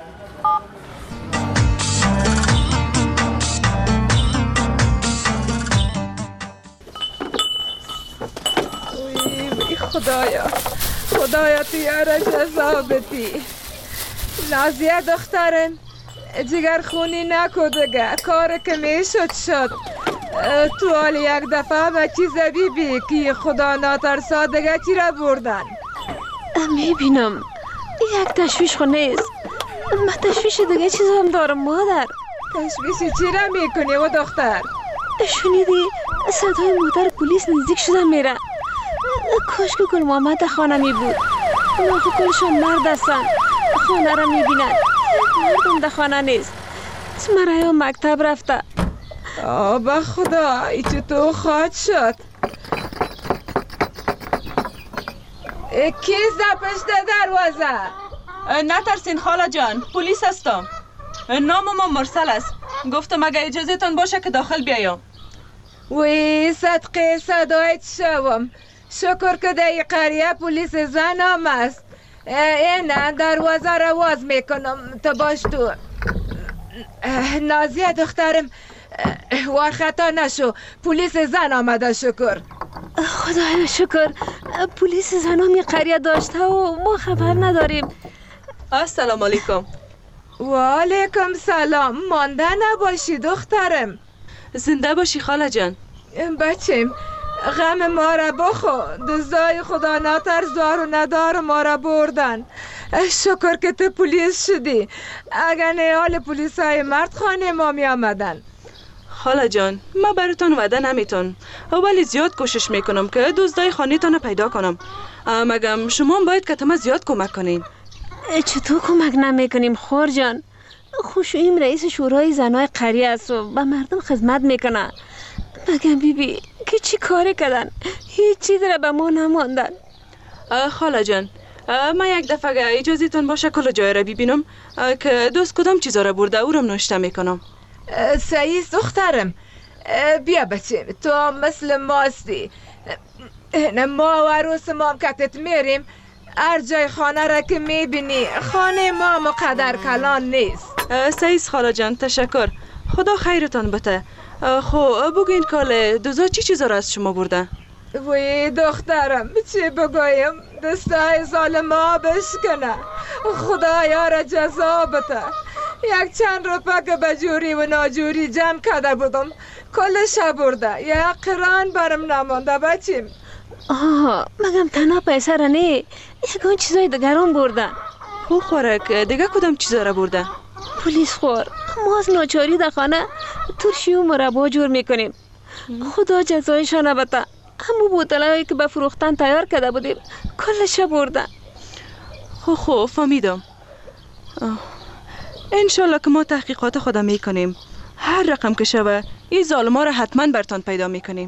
خدایا تو یاره جزا بدی. نازیه دخترم جگر خونی نکو دیگه، کار که میشد شد. تو حال یک دفعه به چیز بیبی که خدا ناترسا دیگه چی را بردن؟ میبینم یک تشویش خو نیست. من تشویش دیگه چیز هم دارم مادر. تشویش چی را میکنی و دختر؟ شنیدی صدای موتر پلیس نزدیک شده میره. کاش که گل محمد در خانه می بود. ناخو کلشان مرد هستن، خانه را میبینن. مردم در خانه نیست. مریا مکتب رفته. به خدا ای چطور خواهد شد؟ کی پشت دروازه؟ نترسین خاله جان، پلیس هستم. نام ما مرسل است. گفتم اگه اجازه تان باشه که داخل بیایم. وی صدقه صدایت شوم. شکر که در قریه پلیس زن هم است. این دروازه را واز میکنم تا باش تو. نازیه دخترم وار خطا نشو، پلیس زن آمده. شکر خدایا شکر. پلیس زن هم قریه داشته و ما خبر نداریم. السلام علیکم. و علیکم سلام. مانده نباشی دخترم. زنده باشی خاله جان. بچیم غم ما را بخو. دزدای خدا ناترس دار و ندار ما را بردن. شکر که تو پلیس شدی. اگر نه حال پلیس های مرد خانه ما می آمدن. خاله جان ما براتون وعده نمیتون، ولی زیاد کوشش میکنم که دزدای خانه تان پیدا کنم. مگم شما باید که تمام زیاد کمک کنین. چطور کمک نمیکنیم خور جان؟ خوشویم رئیس شورای زنای قریه است و به مردم خدمت میکنه. مگم بیبی که چی کاری کردن؟ هیچ چیز را به ما نماندن. خاله جان من یک دفعه اجازه تون باشه کل جای را ببینم که دوست کدام چیزا را برده او را نوشته میکنم. سعید دخترم بیا بچه، تو مثل ماستی. ما و عروس ما کتت میریم. هر جای خانه را که میبینی خانه ما مقدر کلان نیست. سعید خاله جان تشکر. خدا خیرتان بده. خب بگوین کاله دوزا چی چیزا را از شما برده؟ وی دخترم چی بگویم؟ دستای ظالما بشکنه. خدایا را جزا بده. یک چند روپه که به جوری و ناجوری جمع کرده بودم کلش برده. یک قران برم نمانده بچیم. مگم تنها پیسه را نه، یکان چیزای دیگران برده. خو خورک دیگه کدام چیزا را برده؟ پلیس خور ما از ناچاری در خانه ترشی و مربا جور میکنیم. خدا جزایشان بده. همو بوتلایی که به فروختن تیار کرده بودیم کلش برده. خو فهمیدم. انشالله که ما تحقیقات خدا میکنیم. هر رقم که شوه این ظالما را حتما برتان پیدا میکنیم.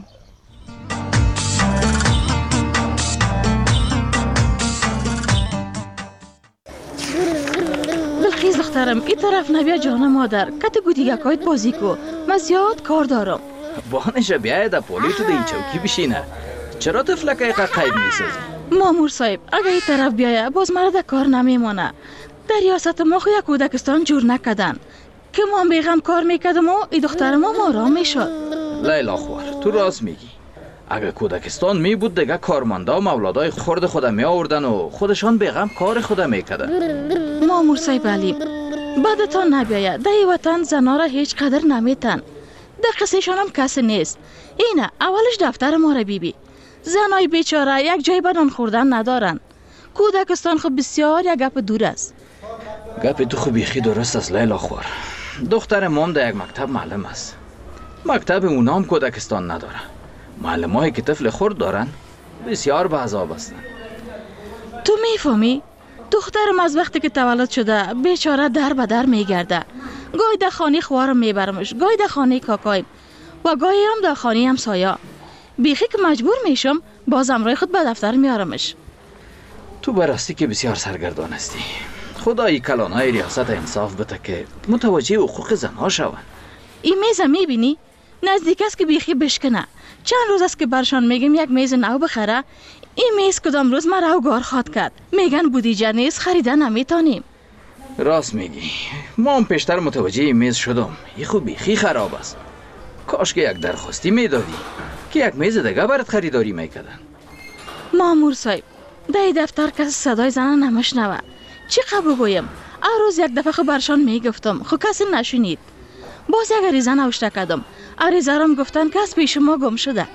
بلخیز دخترم این طرف نبیا جان مادر کت گودیگکایت بازی کو من زیاد کار دارم. بانشه بیاید در پولیتو در این چوکی بشینه. چرا تفلک ایقا قید میسازی؟ مامور صاحب اگه این طرف بیایه باز مرا در کار نمیمانه. در ریاست ما خو یک کودکستان جور نکدن که ما بیغم کار میکدم و این دختر ما آرام میشد. لیلا خوار تو راست میگی. اگه کودکستان می بود دیگه کارمندا و مولادای خرد خود می آوردن و خودشان بیغم کار خود میکدن. مامور صاحب علیم بعدتان نبیاید در این وطن زنا را هیچ قدر نمیتن. در قصهشان هم کسی نیست. اینه اولش دفتر ما را بیبی. زنای بیچاره یک جای بدن خوردن ندارن. کودکستان خب بسیار یک گپ دور است. گپ تو خب بیخی درست است لیلا خوار. دختر مام در یک مکتب معلم است. مکتب اونام کودکستان نداره. معلمایی که طفل خرد دارن بسیار به عذاب هستن. تو میفهمی؟ دخترم از وقتی که تولد شده بیچاره در به در میگرده. گاهی در خانه خوارم میبرمش، گاهی در خانه کاکایم و گاهی هم در خانه همسایا. بیخی که مجبور میشم باز امرای خود به دفتر میارمش. تو براستی که بسیار سرگردان هستی. خدای کلانای ریاست انصاف بده که متوجه حقوق زنها شون. این میز میبینی؟ نزدیک است که بیخی بشکنه. چند روز است که برشان میگم یک میز نو بخره. این میز کدام روز مرا اوگار خواد کرد. میگن بودیجه نیست خریدن نمیتونیم. راست میگی. ما هم پیشتر متوجه این میز شدم. این خوب بیخی خراب است. کاش که یک درخواستی میدادی که یک میز دیگه برات خریداری میکردن. مامور صاحب در دفتر کسی صدای زنان نمیشنوه. چی قبول گویم؟ روز یک دفعه برشان میگفتم خو کسی نشنید. باز یک عریضه نوشته کردم. عریضه رام گفتن که از پیش ما گم شده.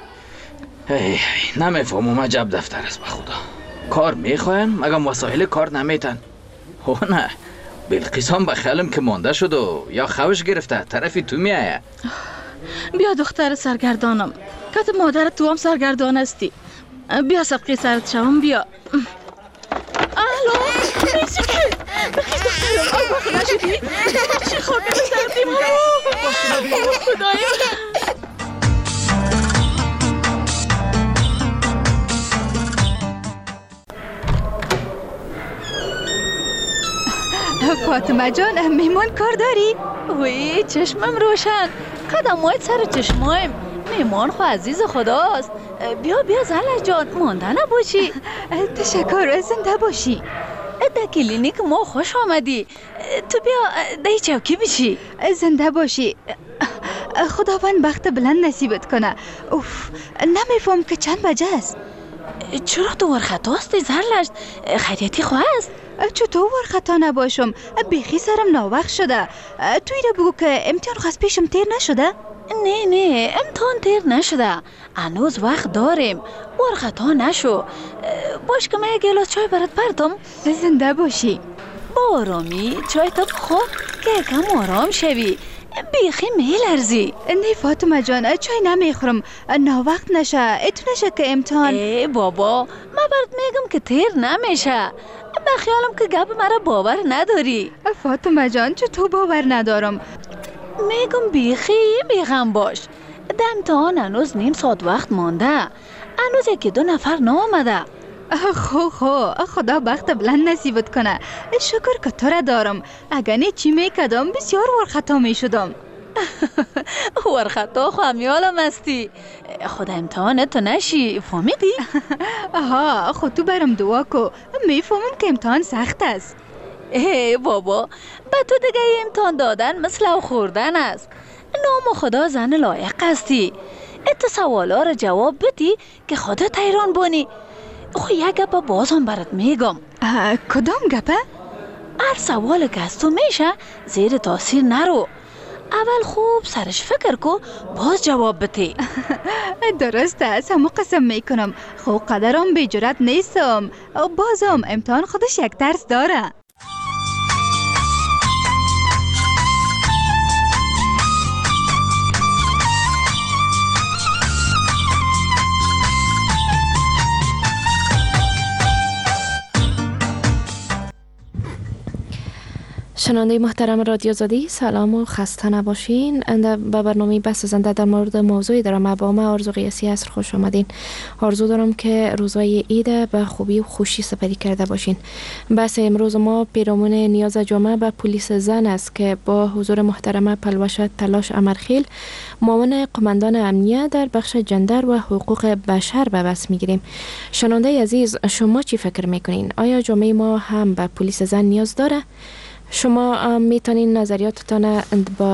نمیفهمم عجب دفتر است به خدا. کار میخواین مگم وسایل کار نمیتن. نه بلقیس هم به خیالم که مانده شد و یا خوش گرفته طرفی تو میایه. بیا دختر سرگردانم. کت مادر تو هم سرگردان استی. بیا صدقی سرت شوم بیا. الو میشه که بخیز دخترم آگاه نشدی؟ چی خاکت سردیم خدایا. فاطمه جان میمان کار داری؟ وی چشمم روشن قدمایت سر چشمایم. میمان خو عزیز خداست. بیا زلش جان مانده نباشی. تشکر زنده باشی. در کلینیک ما خوش آمدی. تو بیا در چوکی بشی. زنده باشی. خداوند بخت بلند نصیبت کنه. اوف نمیفهم که چند بجه است. چرا تو ورخطا هستی زرلشت؟ خیریتی خواه است؟ چطور ورخطا نباشم؟ بیخی سرم ناوقت شده. توی را بگو که امتحان خواست پیشم تیر نشده؟ نه امتحان تیر نشده. هنوز وقت داریم. ورخطا نشو. باش که من یک گلاس چای برات بردم. زنده باشی. با آرامی چای تا بخور که یکم آرام شوی. بیخی میلرزی. نه فاطمه جان چای نمیخورم. ناوقت نشه. اتو نشه که امتحان. ای بابا من برات میگم که تیر نمیشه. بخیالم که گپ مرا باور نداری. فاطمه جان چطور باور ندارم؟ میگم بیغم باش. در امتحان هنوز نیم ساعت وقت مانده. هنوز یکی دو نفر نامده. خدا بخت بلند نصیبت کنه. شکر که تو را دارم. اگر نه چی میکدم بسیار ورخطا میشدم. ورخطا خو همیالم هستی. خدا امتحان تو نشی فهمیدی؟ خود تو برم دعا کو. میفهمم که امتحان سخت است. بابا به تو دیگه امتحان دادن مثل او خوردن است. نام خدا زن لایق هستی. ات سوالا را جواب بدی که خودت حیران بانی. خو یک گپ باز هم برات میگم. کدام گپه؟ هر سوال که از تو میشه زیر تاثیر نرو. اول خوب سرش فکر کو باز جواب بده. درست است همو قسم میکنم. خو قدرم بی جرات نیستم. بازم امتحان خودش یک درس داره. شنونده محترم رادیو آزادی، سلام و خسته نباشین. به برنامه بحث زنده در مورد موضوع درامه با ما آرزو قیاسی عصر خوش آمدین. آرزو دارم که روزهای عید به خوبی و خوشی سپری کرده باشین. بحث امروز ما پیرامون نیاز جامعه به پلیس زن است که با حضور محترم پلوشه تلاش امرخیل، معاون قماندان امنیه در بخش جندر و حقوق بشر به بحث میگیریم. شنونده عزیز، شما چی فکر میکنین؟ آیا جامعه ما هم به پلیس زن نیاز داره؟ شما میتونین نظریاتتان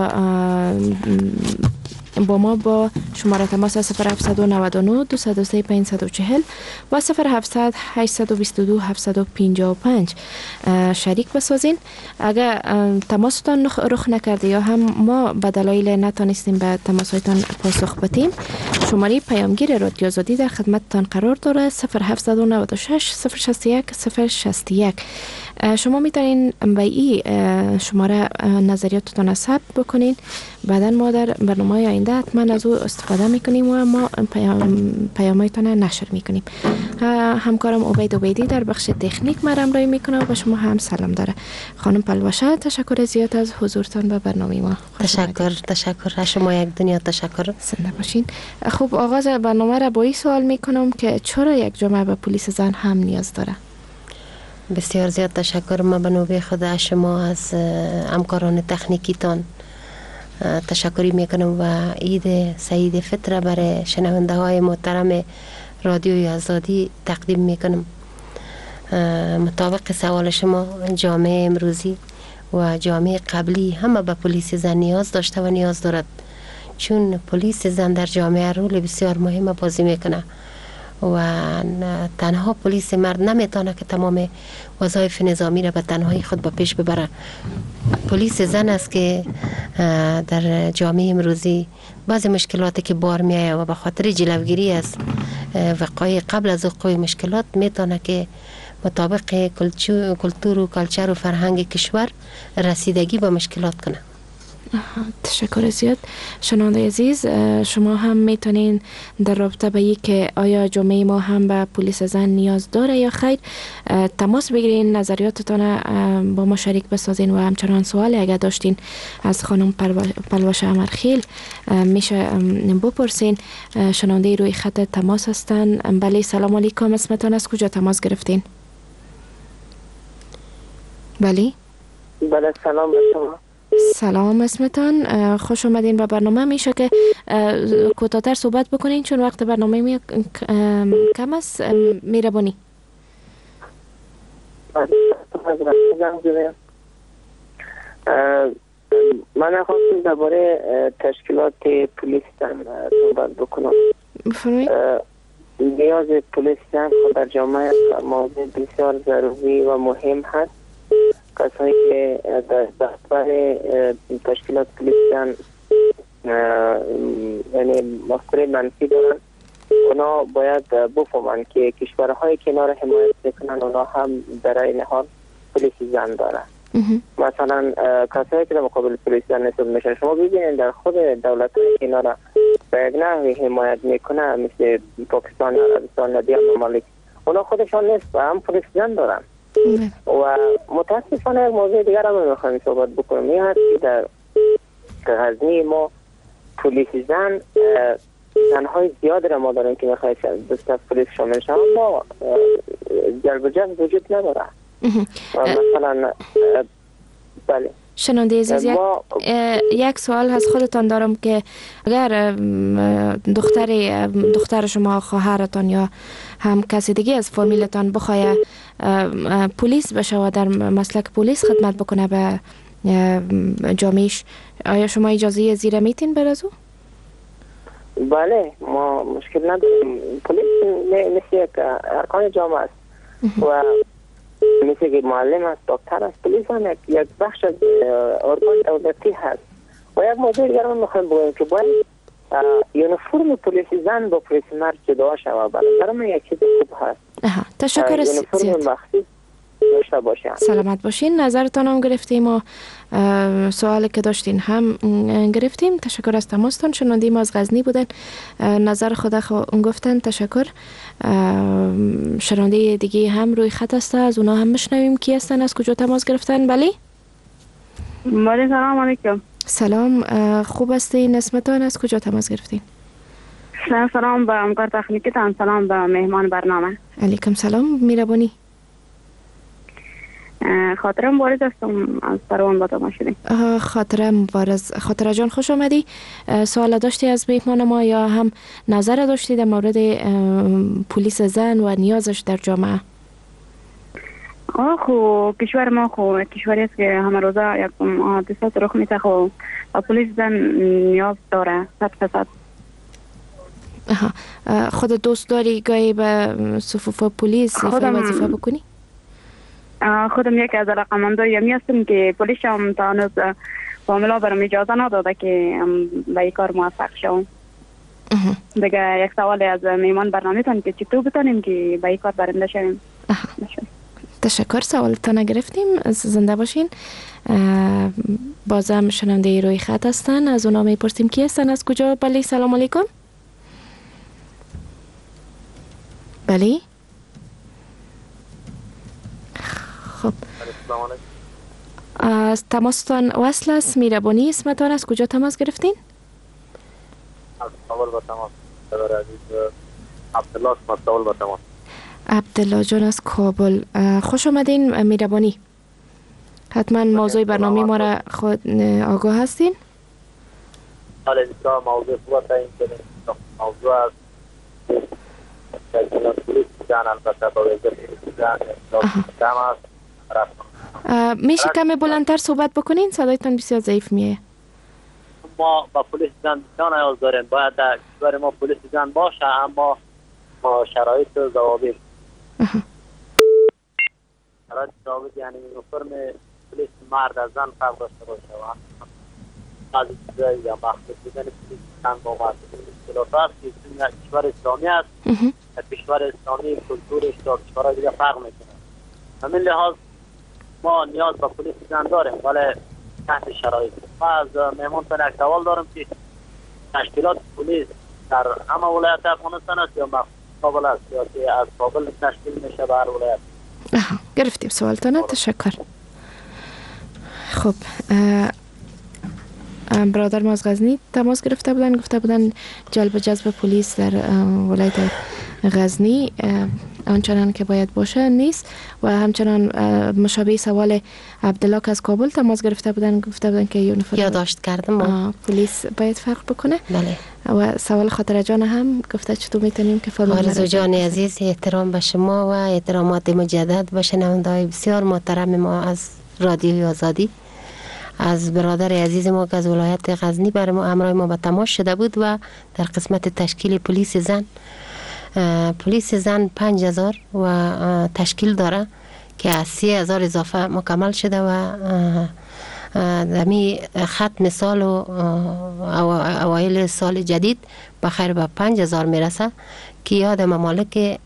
با ما با شماره تماس 0799 203 540 و 0700 822 755 شریک بسازین. اگر تماستان رخ نکرده یا هم ما به دلایل نتونستیم به تماسایتان پاسخ بدیم، شماره پیامگیر رادیو آزادی در خدمتتان قرار داره 0796 061 061. شما میتونین به این شماره نظریاتتان ثبت بکنین. بعدا ما در برنامه آینده حتما از او استفاده میکنیم و ما پیامایتان نشر میکنیم. همکارم عبید عبیدی در بخش تکنیک ما همراهی میکنه و به شما هم سلام داره. خانم پلوشه، تشکر زیاد از حضورتان به برنامه ما. تشکر شما، یک دنیا تشکر. زنده باشین. خب آغاز برنامه را با این سوال میکنم که چرا یک جامعه به پلیس زن هم نیاز داره؟ بسیار زیاد تشکر. ما به نوبه خود از شما از همکاران تکنیکیتان تشکری میکنم و عید سعید فطر برای شنونده های محترم رادیوی آزادی تقدیم میکنم. مطابق سوال شما، جامعه امروزی و جامعه قبلی همه به پلیس زن نیاز داشته و نیاز دارد، چون پلیس زن در جامعه رول بسیار مهم بازی میکنه و تنها پلیس مرد نمیتونه که تمام وظایف نظامی را به تنهایی خود به پیش ببره. پلیس زن است که در جامعه امروزی بعضی مشکلاتی که بار میایه و به خاطر جلوگیری از وقایع قبل از وقوع مشکلات میتونه که مطابق کلتور و کلچر و فرهنگ کشور رسیدگی به مشکلات کنه. تشکر زیاد. شنونده عزیز، شما هم میتونین در رابطه به این که آیا جامعه ما هم به پلیس زن نیاز داره یا خیر تماس بگیرین، نظریاتتان با ما شریک بسازین و همچنان سوال اگر داشتین از خانم پلوشه امرخیل میشه بپرسین. شنونده روی خط تماس هستن. بله، سلام علیکم، اسمتان از کجا تماس گرفتین؟ بله سلام به شما. سلام، اسمتان؟ خوش اومدین به برنامه. میشه که کوتاه‌تر صحبت بکنین چون وقت برنامه کم است. مهربانی. من خواستم درباره تشکیلات پلیس زن صحبت بکنم. بفرمایید. نیاز پلیس زن در جامعه موضوع بسیار ضروری و مهم هست. کسایی که در دفتر تشکیلات پلیس زن یعنی مفکوره منفی دارن، اونا باید بفهمن که کشورهای که اینا را حمایت میکنن اونا هم در این حال پلیس زن دارن. مثلا کسایی که در مقابل پلیس زن نسبت میشن، شما ببینید در خود دولت که اینا را به یک نحوی حمایت میکنه مثل پاکستان، عربستان و دیگر ممالک، اونا خودشان نیست هم پلیس زن دارن. و متاسفانه یک موضوع دیگر هم میخوایم صحبت بکنم. این هست که در غزنی ما پلیس زن زنهای زیاد را ما داریم که میخواید دسته پلیس شامل شد، اما جلب و جذب وجود نداره. مثلا بله شنونده عزیز، یک سوال از خودتان دارم که اگر دختر شما، خواهرتان یا هم کسی دیگه از فامیلتان بخواه پلیس بشه و در مسلک پلیس خدمت بکنه به جامعهش، آیا شما اجازه زیر میتین بر از او؟ بله، ما مشکل نداریم. پلیس مثل یک ارکان جامعه است و مثل که معلم است، دکتر است. پلیس هم یک بخش از ارکان دولتی هست. و یک موضوع دیگر من میخوایم بگویم که باید یونیفرم پلیس زن با پلیس مرد جدا شود. برای من یک چیز خوب هست. تشکر زیاد. یونیفرم مخصوص داشته باشه. سلامت باشین. نظرتان هم گرفتیم و سوالی که داشتین هم گرفتیم. تشکر از تماستان. شنونده ما از غزنی بودن، نظر خود گفتن. تشکر. شنونده دیگه هم روی خط هست، از اونا هم بشنویم کی هستن، از کجا تماس گرفتن. بله سلام علیکم. سلام، خوب هستین؟ اسمتان از کجا تماس گرفتین؟ سلام به همکار تکنیکتان، سلام به مهمان برنامه. علیکم سلام، میربانی. خاطره مبارز هستم از پروان با تماس شدیم. خاطره مبارز. خاطره جان خوش آمدی. سوال داشتی از مهمان ما یا هم نظر داشتی در مورد پلیس زن و نیازش در جامعه؟ خو کشور ما خو کشوری است که همه روزه یک حادثات رخ میده، خو پلیس زن نیاز داره 100%. خود دوست داری گاهی به صفوف پلیس وظیفه بکنی؟ خودم یک از علاقه‌مندای هستم که پلیس هم تا هنوز فامیلا برام اجازه نداده که به این کار موفق شوم. دیگه یک سوال از میمان برنامه‌تان که چطور بتونیم که به این کار برنده شویم؟ تشکر، سوالتان گرفتیم. زنده باشین. بازم شنونده روی خط هستن، از اونا میپرسیم کی هستن، از کجا؟ بله سلام علیکم. بله خب، از تماستان وصل است. میربانی اسمتان، از کجا تماس گرفتین؟ از کابل با تماس. عبدالله اسمت با تماس. عبدالله جان از کابل، خوش آمدین. میربانی حتما موضوع برنامه ما را خود آگاه هستین؟ حالا اینجا موضوع خوبه این که موضوع از پلیس زن البته با وزارت میشه کمی بلندتر صحبت بکنین؟ صدایتان بسیار ضعیف میه. ما با پلیس زن بسیار نیاز داریم، باید در کشور ما پلیس زن باشه، اما با شرایط ضوابط. شرایط ضوابط یعنی یونیفرم پلیس مرد از زن فرق داشته باشه و بعضی چیزایی یا مخلوط بودن پلیس زن با مرد اختلاف است که کشور اسلامی است. کشور اسلامی کلتورش تا کشورهای دیگه فرق میکنه. همین لحاظ ما نیاز به پلیس زن داریم، ولی تحت شرایط. ما از مهمان تان یک سوال دارم که تشکیلات پلیس در همه ولایت افغانستان است یا کابل است یا که از کابل تشکیل میشه به هر ولایت؟ گرفتیم سوالتان، تشکر. خب برادر ما از غزنی تماس گرفته بودن، گفته بودن جذب پلیس در ولایت غزنی آنچنان که باید باشه نیست و همچنان مشابه سوال عبدالله که از کابل تماس گرفته بودن، گفته بودن که یونیفرم یادداشت کردم پلیس باید فرق بکنه. بله. و سوال خاطره جان هم گفته چطور میتونیم که آرزو جان عزیز، احترام به شما و احترامات مجدد به شنونده‌های بسیار محترم ما از رادیوی آزادی، از برادر عزیز ما که از ولایت غزنی برای ما همراه ما به تماس شده بود و در قسمت تشکیل پلیس زن. پلیس زن 5000 و تشکیل داره که از 30,000 اضافه مکمل شده و دمی ختم سال و اوایل سال جدید بخیر به 5000 میرسه که یاد ممالک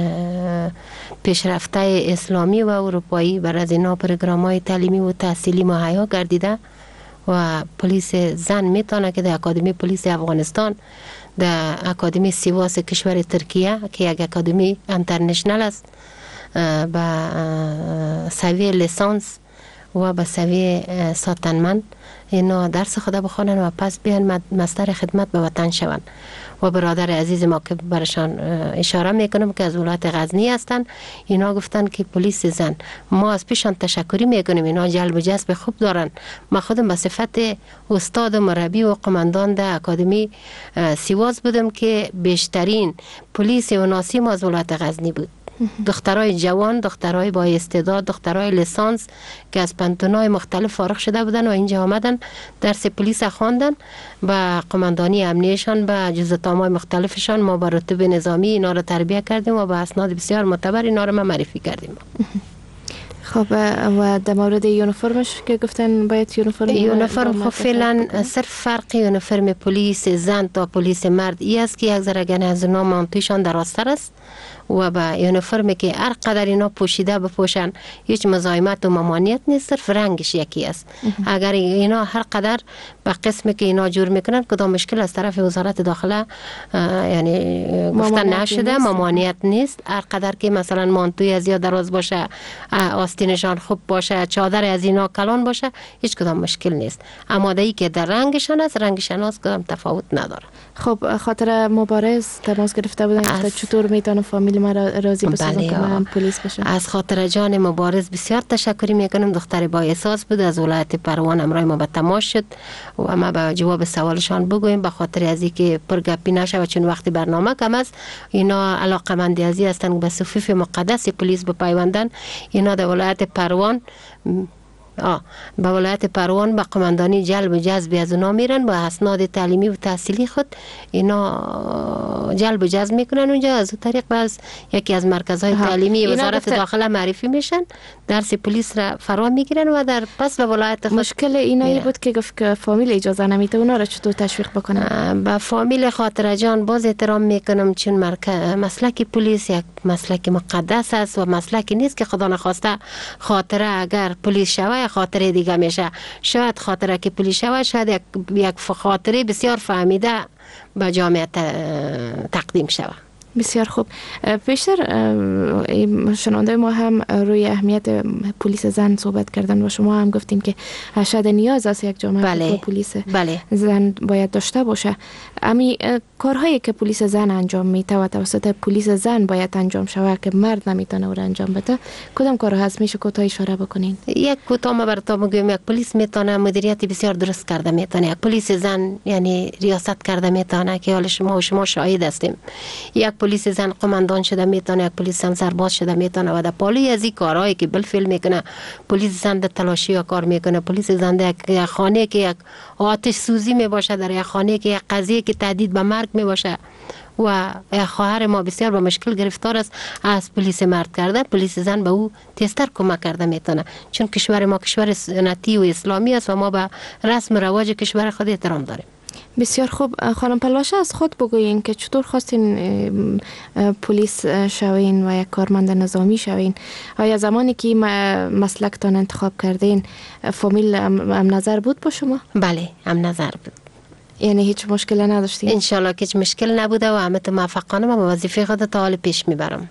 پیشرفته اسلامی و اروپایی بر از اینا پروگرام‌های تعلیمی و تحصیلی مهیا گردیده و پلیس زن میتونه که در اکادمی پلیس افغانستان، در اکادمی سیواس کشور ترکیه که یک اکادمی انترنشنل است، به سویه لیسانس و به سویه ساتنمن اینا درس خدا بخونن و پس بیان مستر خدمت به وطن شون. و برادر عزیز ما که برشان اشاره میکنم که از ولایت غزنی هستن، اینا گفتن که پلیس زن ما از پیشان تشکری میکنیم، اینا جلب و جذب خوب دارن. ما خودم به صفت استاد و مربی و قماندان در اکادمی سیواز بودم که بیشترین پلیس وناسی ما از ولایت غزنی بود. دخترای جوان، دخترای با استعداد، دخترای لیسانس که از پنتونای مختلف فارغ شده بودن و اینجا آمدن درس پلیس خواندن، با قماندانی امنیشان به جزءتام‌های مختلفشان ما با رتب نظامی اینا رو تربیه کردیم و با اسناد بسیار معتبر اینا رو ما معرفی کردیم. خب و در مورد یونیفرمش که گفتن باید یونیفرم خب فعلا صرف فرق یونیفرم پلیس زن تا پلیس مرد ای است که یک ذره گنه از نام منتویشان درازتر است و به یونیفرمی که هر قدر اینا پوشیده بپوشن هیچ مزاحمت و ممانعت نیست، صرف رنگش یکی است. اگر اینا هر قدر به قسمی که اینا جور میکنن کدام مشکل از طرف وزارت داخله یعنی گفتن نشده، ممانعت نیست. هر قدر که مثلا مانتوی از یا دراز باشه، آستینشان خوب باشه، چادر از اینا کلان باشه، هیچ کدام مشکل نیست. آمادگی که در رنگشان است، رنگشان است، کدام تفاوت نداره. خب خاطر مبارز تماس گرفته بودن که چطور میتونه فامیل ما راضی بسازن که من پلیس بشم. از خاطر جان مبارز بسیار تشکری میکنم. دختر با احساس بود از ولایت پروان امرای ما به تماس شد و ما به جواب سوالشان بگویم به خاطر از اینکه پرگپی نشه، چون وقتی برنامه کم است. اینا علاقمند ازی هستند به صفوف مقدس پلیس بپیوندن. اینا در ولایت پروان به ولایت پروان به قماندانی جلب و جذب از اونا میرن، با اسناد تعلیمی و تحصیلی خود اینا جلب و جذب میکنن اونجا. از طریق از یکی از مرکزهای تعلیمی وزارت داخله معرفی میشن، درس پلیس را فرا میگیرن و در پس به ولایت خود. مشکل اینایی بود که گفت که فامیل اجازه نمیده، اونا را چطور تشویق بکنن؟ به فامیل خاطر جان باز احترام میکنم، چون مسلک پلیس یک مسلک مقدس است و مسلکی نیست که خدا نخواسته خاطره اگر پلیس شوه خاطره دیگه میشه. شاید خاطره که پلیس شوه شاید یک خاطره بسیار فهمیده به جامعه تقدیم شوه. بسیار خوب. پیشتر شنونده ما هم روی اهمیت پلیس زن صحبت کردن و شما هم گفتین که شاید نیاز است یک جامعه که پلیس زن باید داشته باشه. امی کارهایی که پلیس زن انجام میده و توسط پلیس زن باید انجام شود که مرد نمیتونه او را انجام بده، کدام کارها هست؟ میشه کوتاه اشاره بکنین؟ یک کوتاه ما براتون میگم. یک پلیس میتونه مدیریت بسیار درست کرده میتونه. یک پلیس زن یعنی ریاست کرده میتونه که حال شما و شما شاهد هستیم. یک پلیس زن قماندان شده میتونه، یک پلیس زن سرباز شده میتونه و در پالوی از این کارهایی که بالفعل میکنه. پلیس زن در تلاشی و کار میکنه. پلیس زن در یک خانه که یک آتش سوزی میباشه، در یک خانه که یک قضیه که تهدید به مرگ میباشه و خواهر ما بسیار به مشکل گرفتار است، از پلیس مرد کرده، پلیس زن به او تیزتر کمک کرده میتونه. چون کشور ما کشور سنتی و اسلامی است و ما به رسم و رواج کشور خود احترام داریم. بسیار خوب. خانم پلاشه از خود بگوین که چطور خواستین پلیس شوین و یک کارمند نظامی شوین؟ آیا زمانی که مسلکتان انتخاب کردین فامیل هم نظر بود با شما؟ بله، هم نظر بود. یعنی هیچ مشکل نداشتین؟ انشالله که هیچ مشکل نبوده و همه موفقانه من وظیفه خود تا حال پیش میبرم.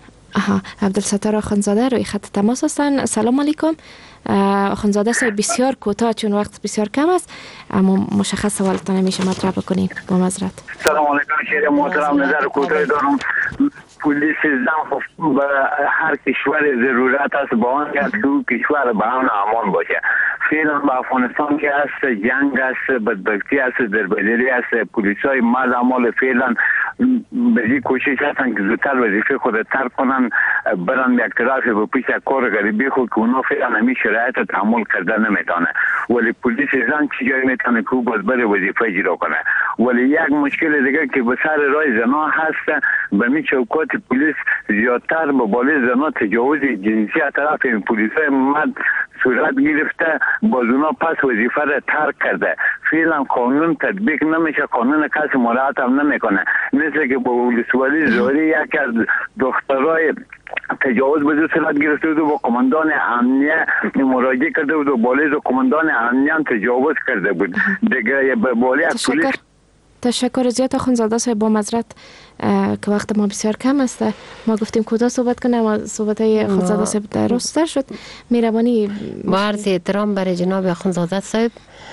عبدالستار آخوندزاده روی خط تماس هستن. سلام علیکم آخوندزاده صاحب. بسیار کوتاه چون وقت بسیار کم است، اما مشخص سوالتان میشه مطرح بکنین با معذرت. سلام علیکم شهر محترم. نظر کوتاه دارم. پلیس زن به هر کشور ضرورت است با آن که کشور به امن امان باشه. فعلا به افغانستان که است جنگ است، بدبختی است، دربدری است. پلیسای مرد اعمال فعلا به این کوشش هستن که زودتر وظیفه خود ترک کنن، برن یک طرف به پیش کار غریبی خود که اونا فعلا همین شرایط تحمل کرده نمیتونه. ولی پلیس زن چی جایی میتونه که باز بره وظیفه اجرا کنه. ولی یک مشکل دیگه که به سر راه زنا هست، به می چوکات پلیس زیادتر به بالای زنا تجاوز جنسی از طرف این پلیسای مرد صورت گرفته، باز اونا پس وظیفه را ترک کرده. فعلا قانون تطبیق نمیشه، قانون کسی مراعات هم نمیکنه. مثل که با ولسوالی زوری یک از دخترای تجاوز به صورت گرفته بود و با قماندان امنیه مراجعه کرده بود و بالای قماندان امنیه هم تجاوز کرده بود. دیگه به بالای پلیس. تشکر زیاد آخوندزاده صاحب. با معذرت که وقت ما بسیار کم است، ما گفتیم کجا صحبت کنیم اما صحبت های آخوندزاده صاحب درست شد. مهربانی با عرض احترام برای جناب آخوندزاده صاحب،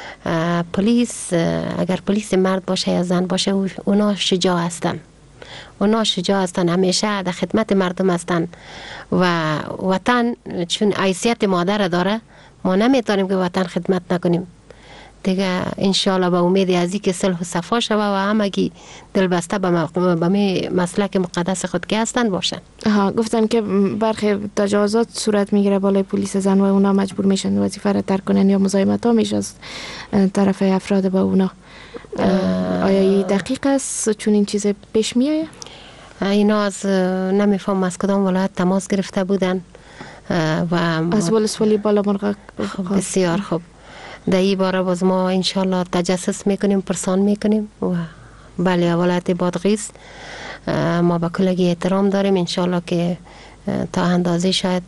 پلیس اگر پلیس مرد باشه یا زن باشه اونا شجاع هستن. اونا شجاع هستن، همیشه در خدمت مردم هستن و وطن چون حیثیت مادر داره ما نمیتونیم که وطن خدمت نکنیم. دیگه انشالله به امید ازی که صلح و صفا شوه و همگی دلبسته به مسلک مقدس خود که هستن باشن. گفتن که برخی تجاوزات صورت میگیره بالای پلیس زن و اونا مجبور میشن وظیفه را ترک کنن یا مزاحمت ها میشه از طرف افراد با اونا. آیا این دقیق است چون این چیز پیش میایه؟ اینا از نمیفهم از کدام ولایت تماس گرفته بودن و از ولسوالی بالا مرغ. بسیار خوب. در این باره باز ما انشالله تجسس میکنیم، پرسان میکنیم و بله ولایت بادغیس ما به کلگی احترام داریم. انشالله که تا اندازه شاید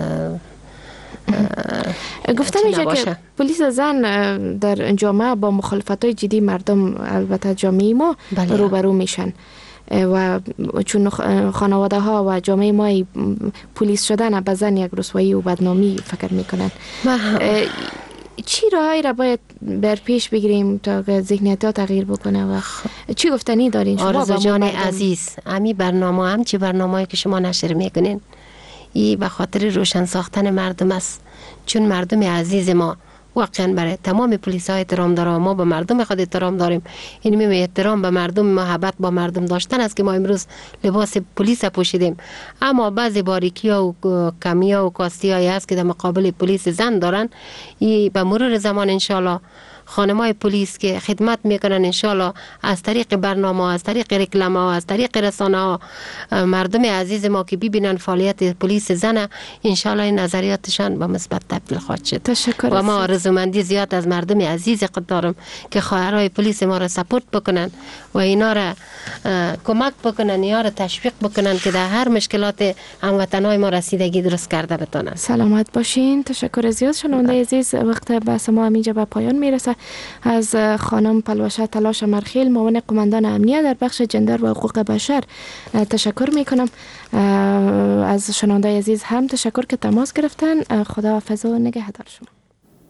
گفتم اینجا که پلیس زن در جامعه با مخالفت‌های جدی مردم، البته جامعه ما روبرو میشن و چون خانواده ها و جامعه ما پلیس شدن به زن یک رسوایی و بدنامی فکر میکنن. چی راهی را باید بر پیش بگیریم تا ذهنیت ها تغییر بکنه و چی گفتنی دارین شما؟ آرزو جان عزیز، امی برنامه هم چی برنامه‌ای که شما نشر میکنین این به خاطر روشن ساختن مردم است، چون مردم عزیز ما واقعا برای تمام پلیس ها احترام داره. ما به مردم خود احترام داریم. این احترام به مردم، محبت با مردم داشتن است که ما امروز لباس پلیس پوشیدیم. اما بعضی باریکی ها و کمی ها و کاستی هایی هست که در مقابل پلیس زن دارن. این به مرور زمان انشالله خانمای پلیس که خدمت میکنن انشالله از طریق برنامه، از طریق رکلام ها، از طریق رسانه ها مردم عزیز ما که ببینن فعالیت پلیس زن، انشالله این نظریاتشان به مثبت تبدیل خواهد شد. تشکر. و ما آرزومندی زیاد از مردم عزیز خود دارم که خواهرای پلیس ما را سپورت بکنن و اینا را کمک بکنن، اینا را تشویق بکنن که در هر مشکلات هموطنای ما رسیدگی درست کرده بتونن. سلامت باشین. تشکر زیاد. شنونده عزیز، وقت بحث ما همینجا به پایان میرسه. از خانم پلوشه تلاش مرخیل، معاون قماندان امنیت در بخش جندر و حقوق بشر تشکر میکنم. از شنونده عزیز هم تشکر که تماس گرفتن. خداحافظ و نگهدار شما.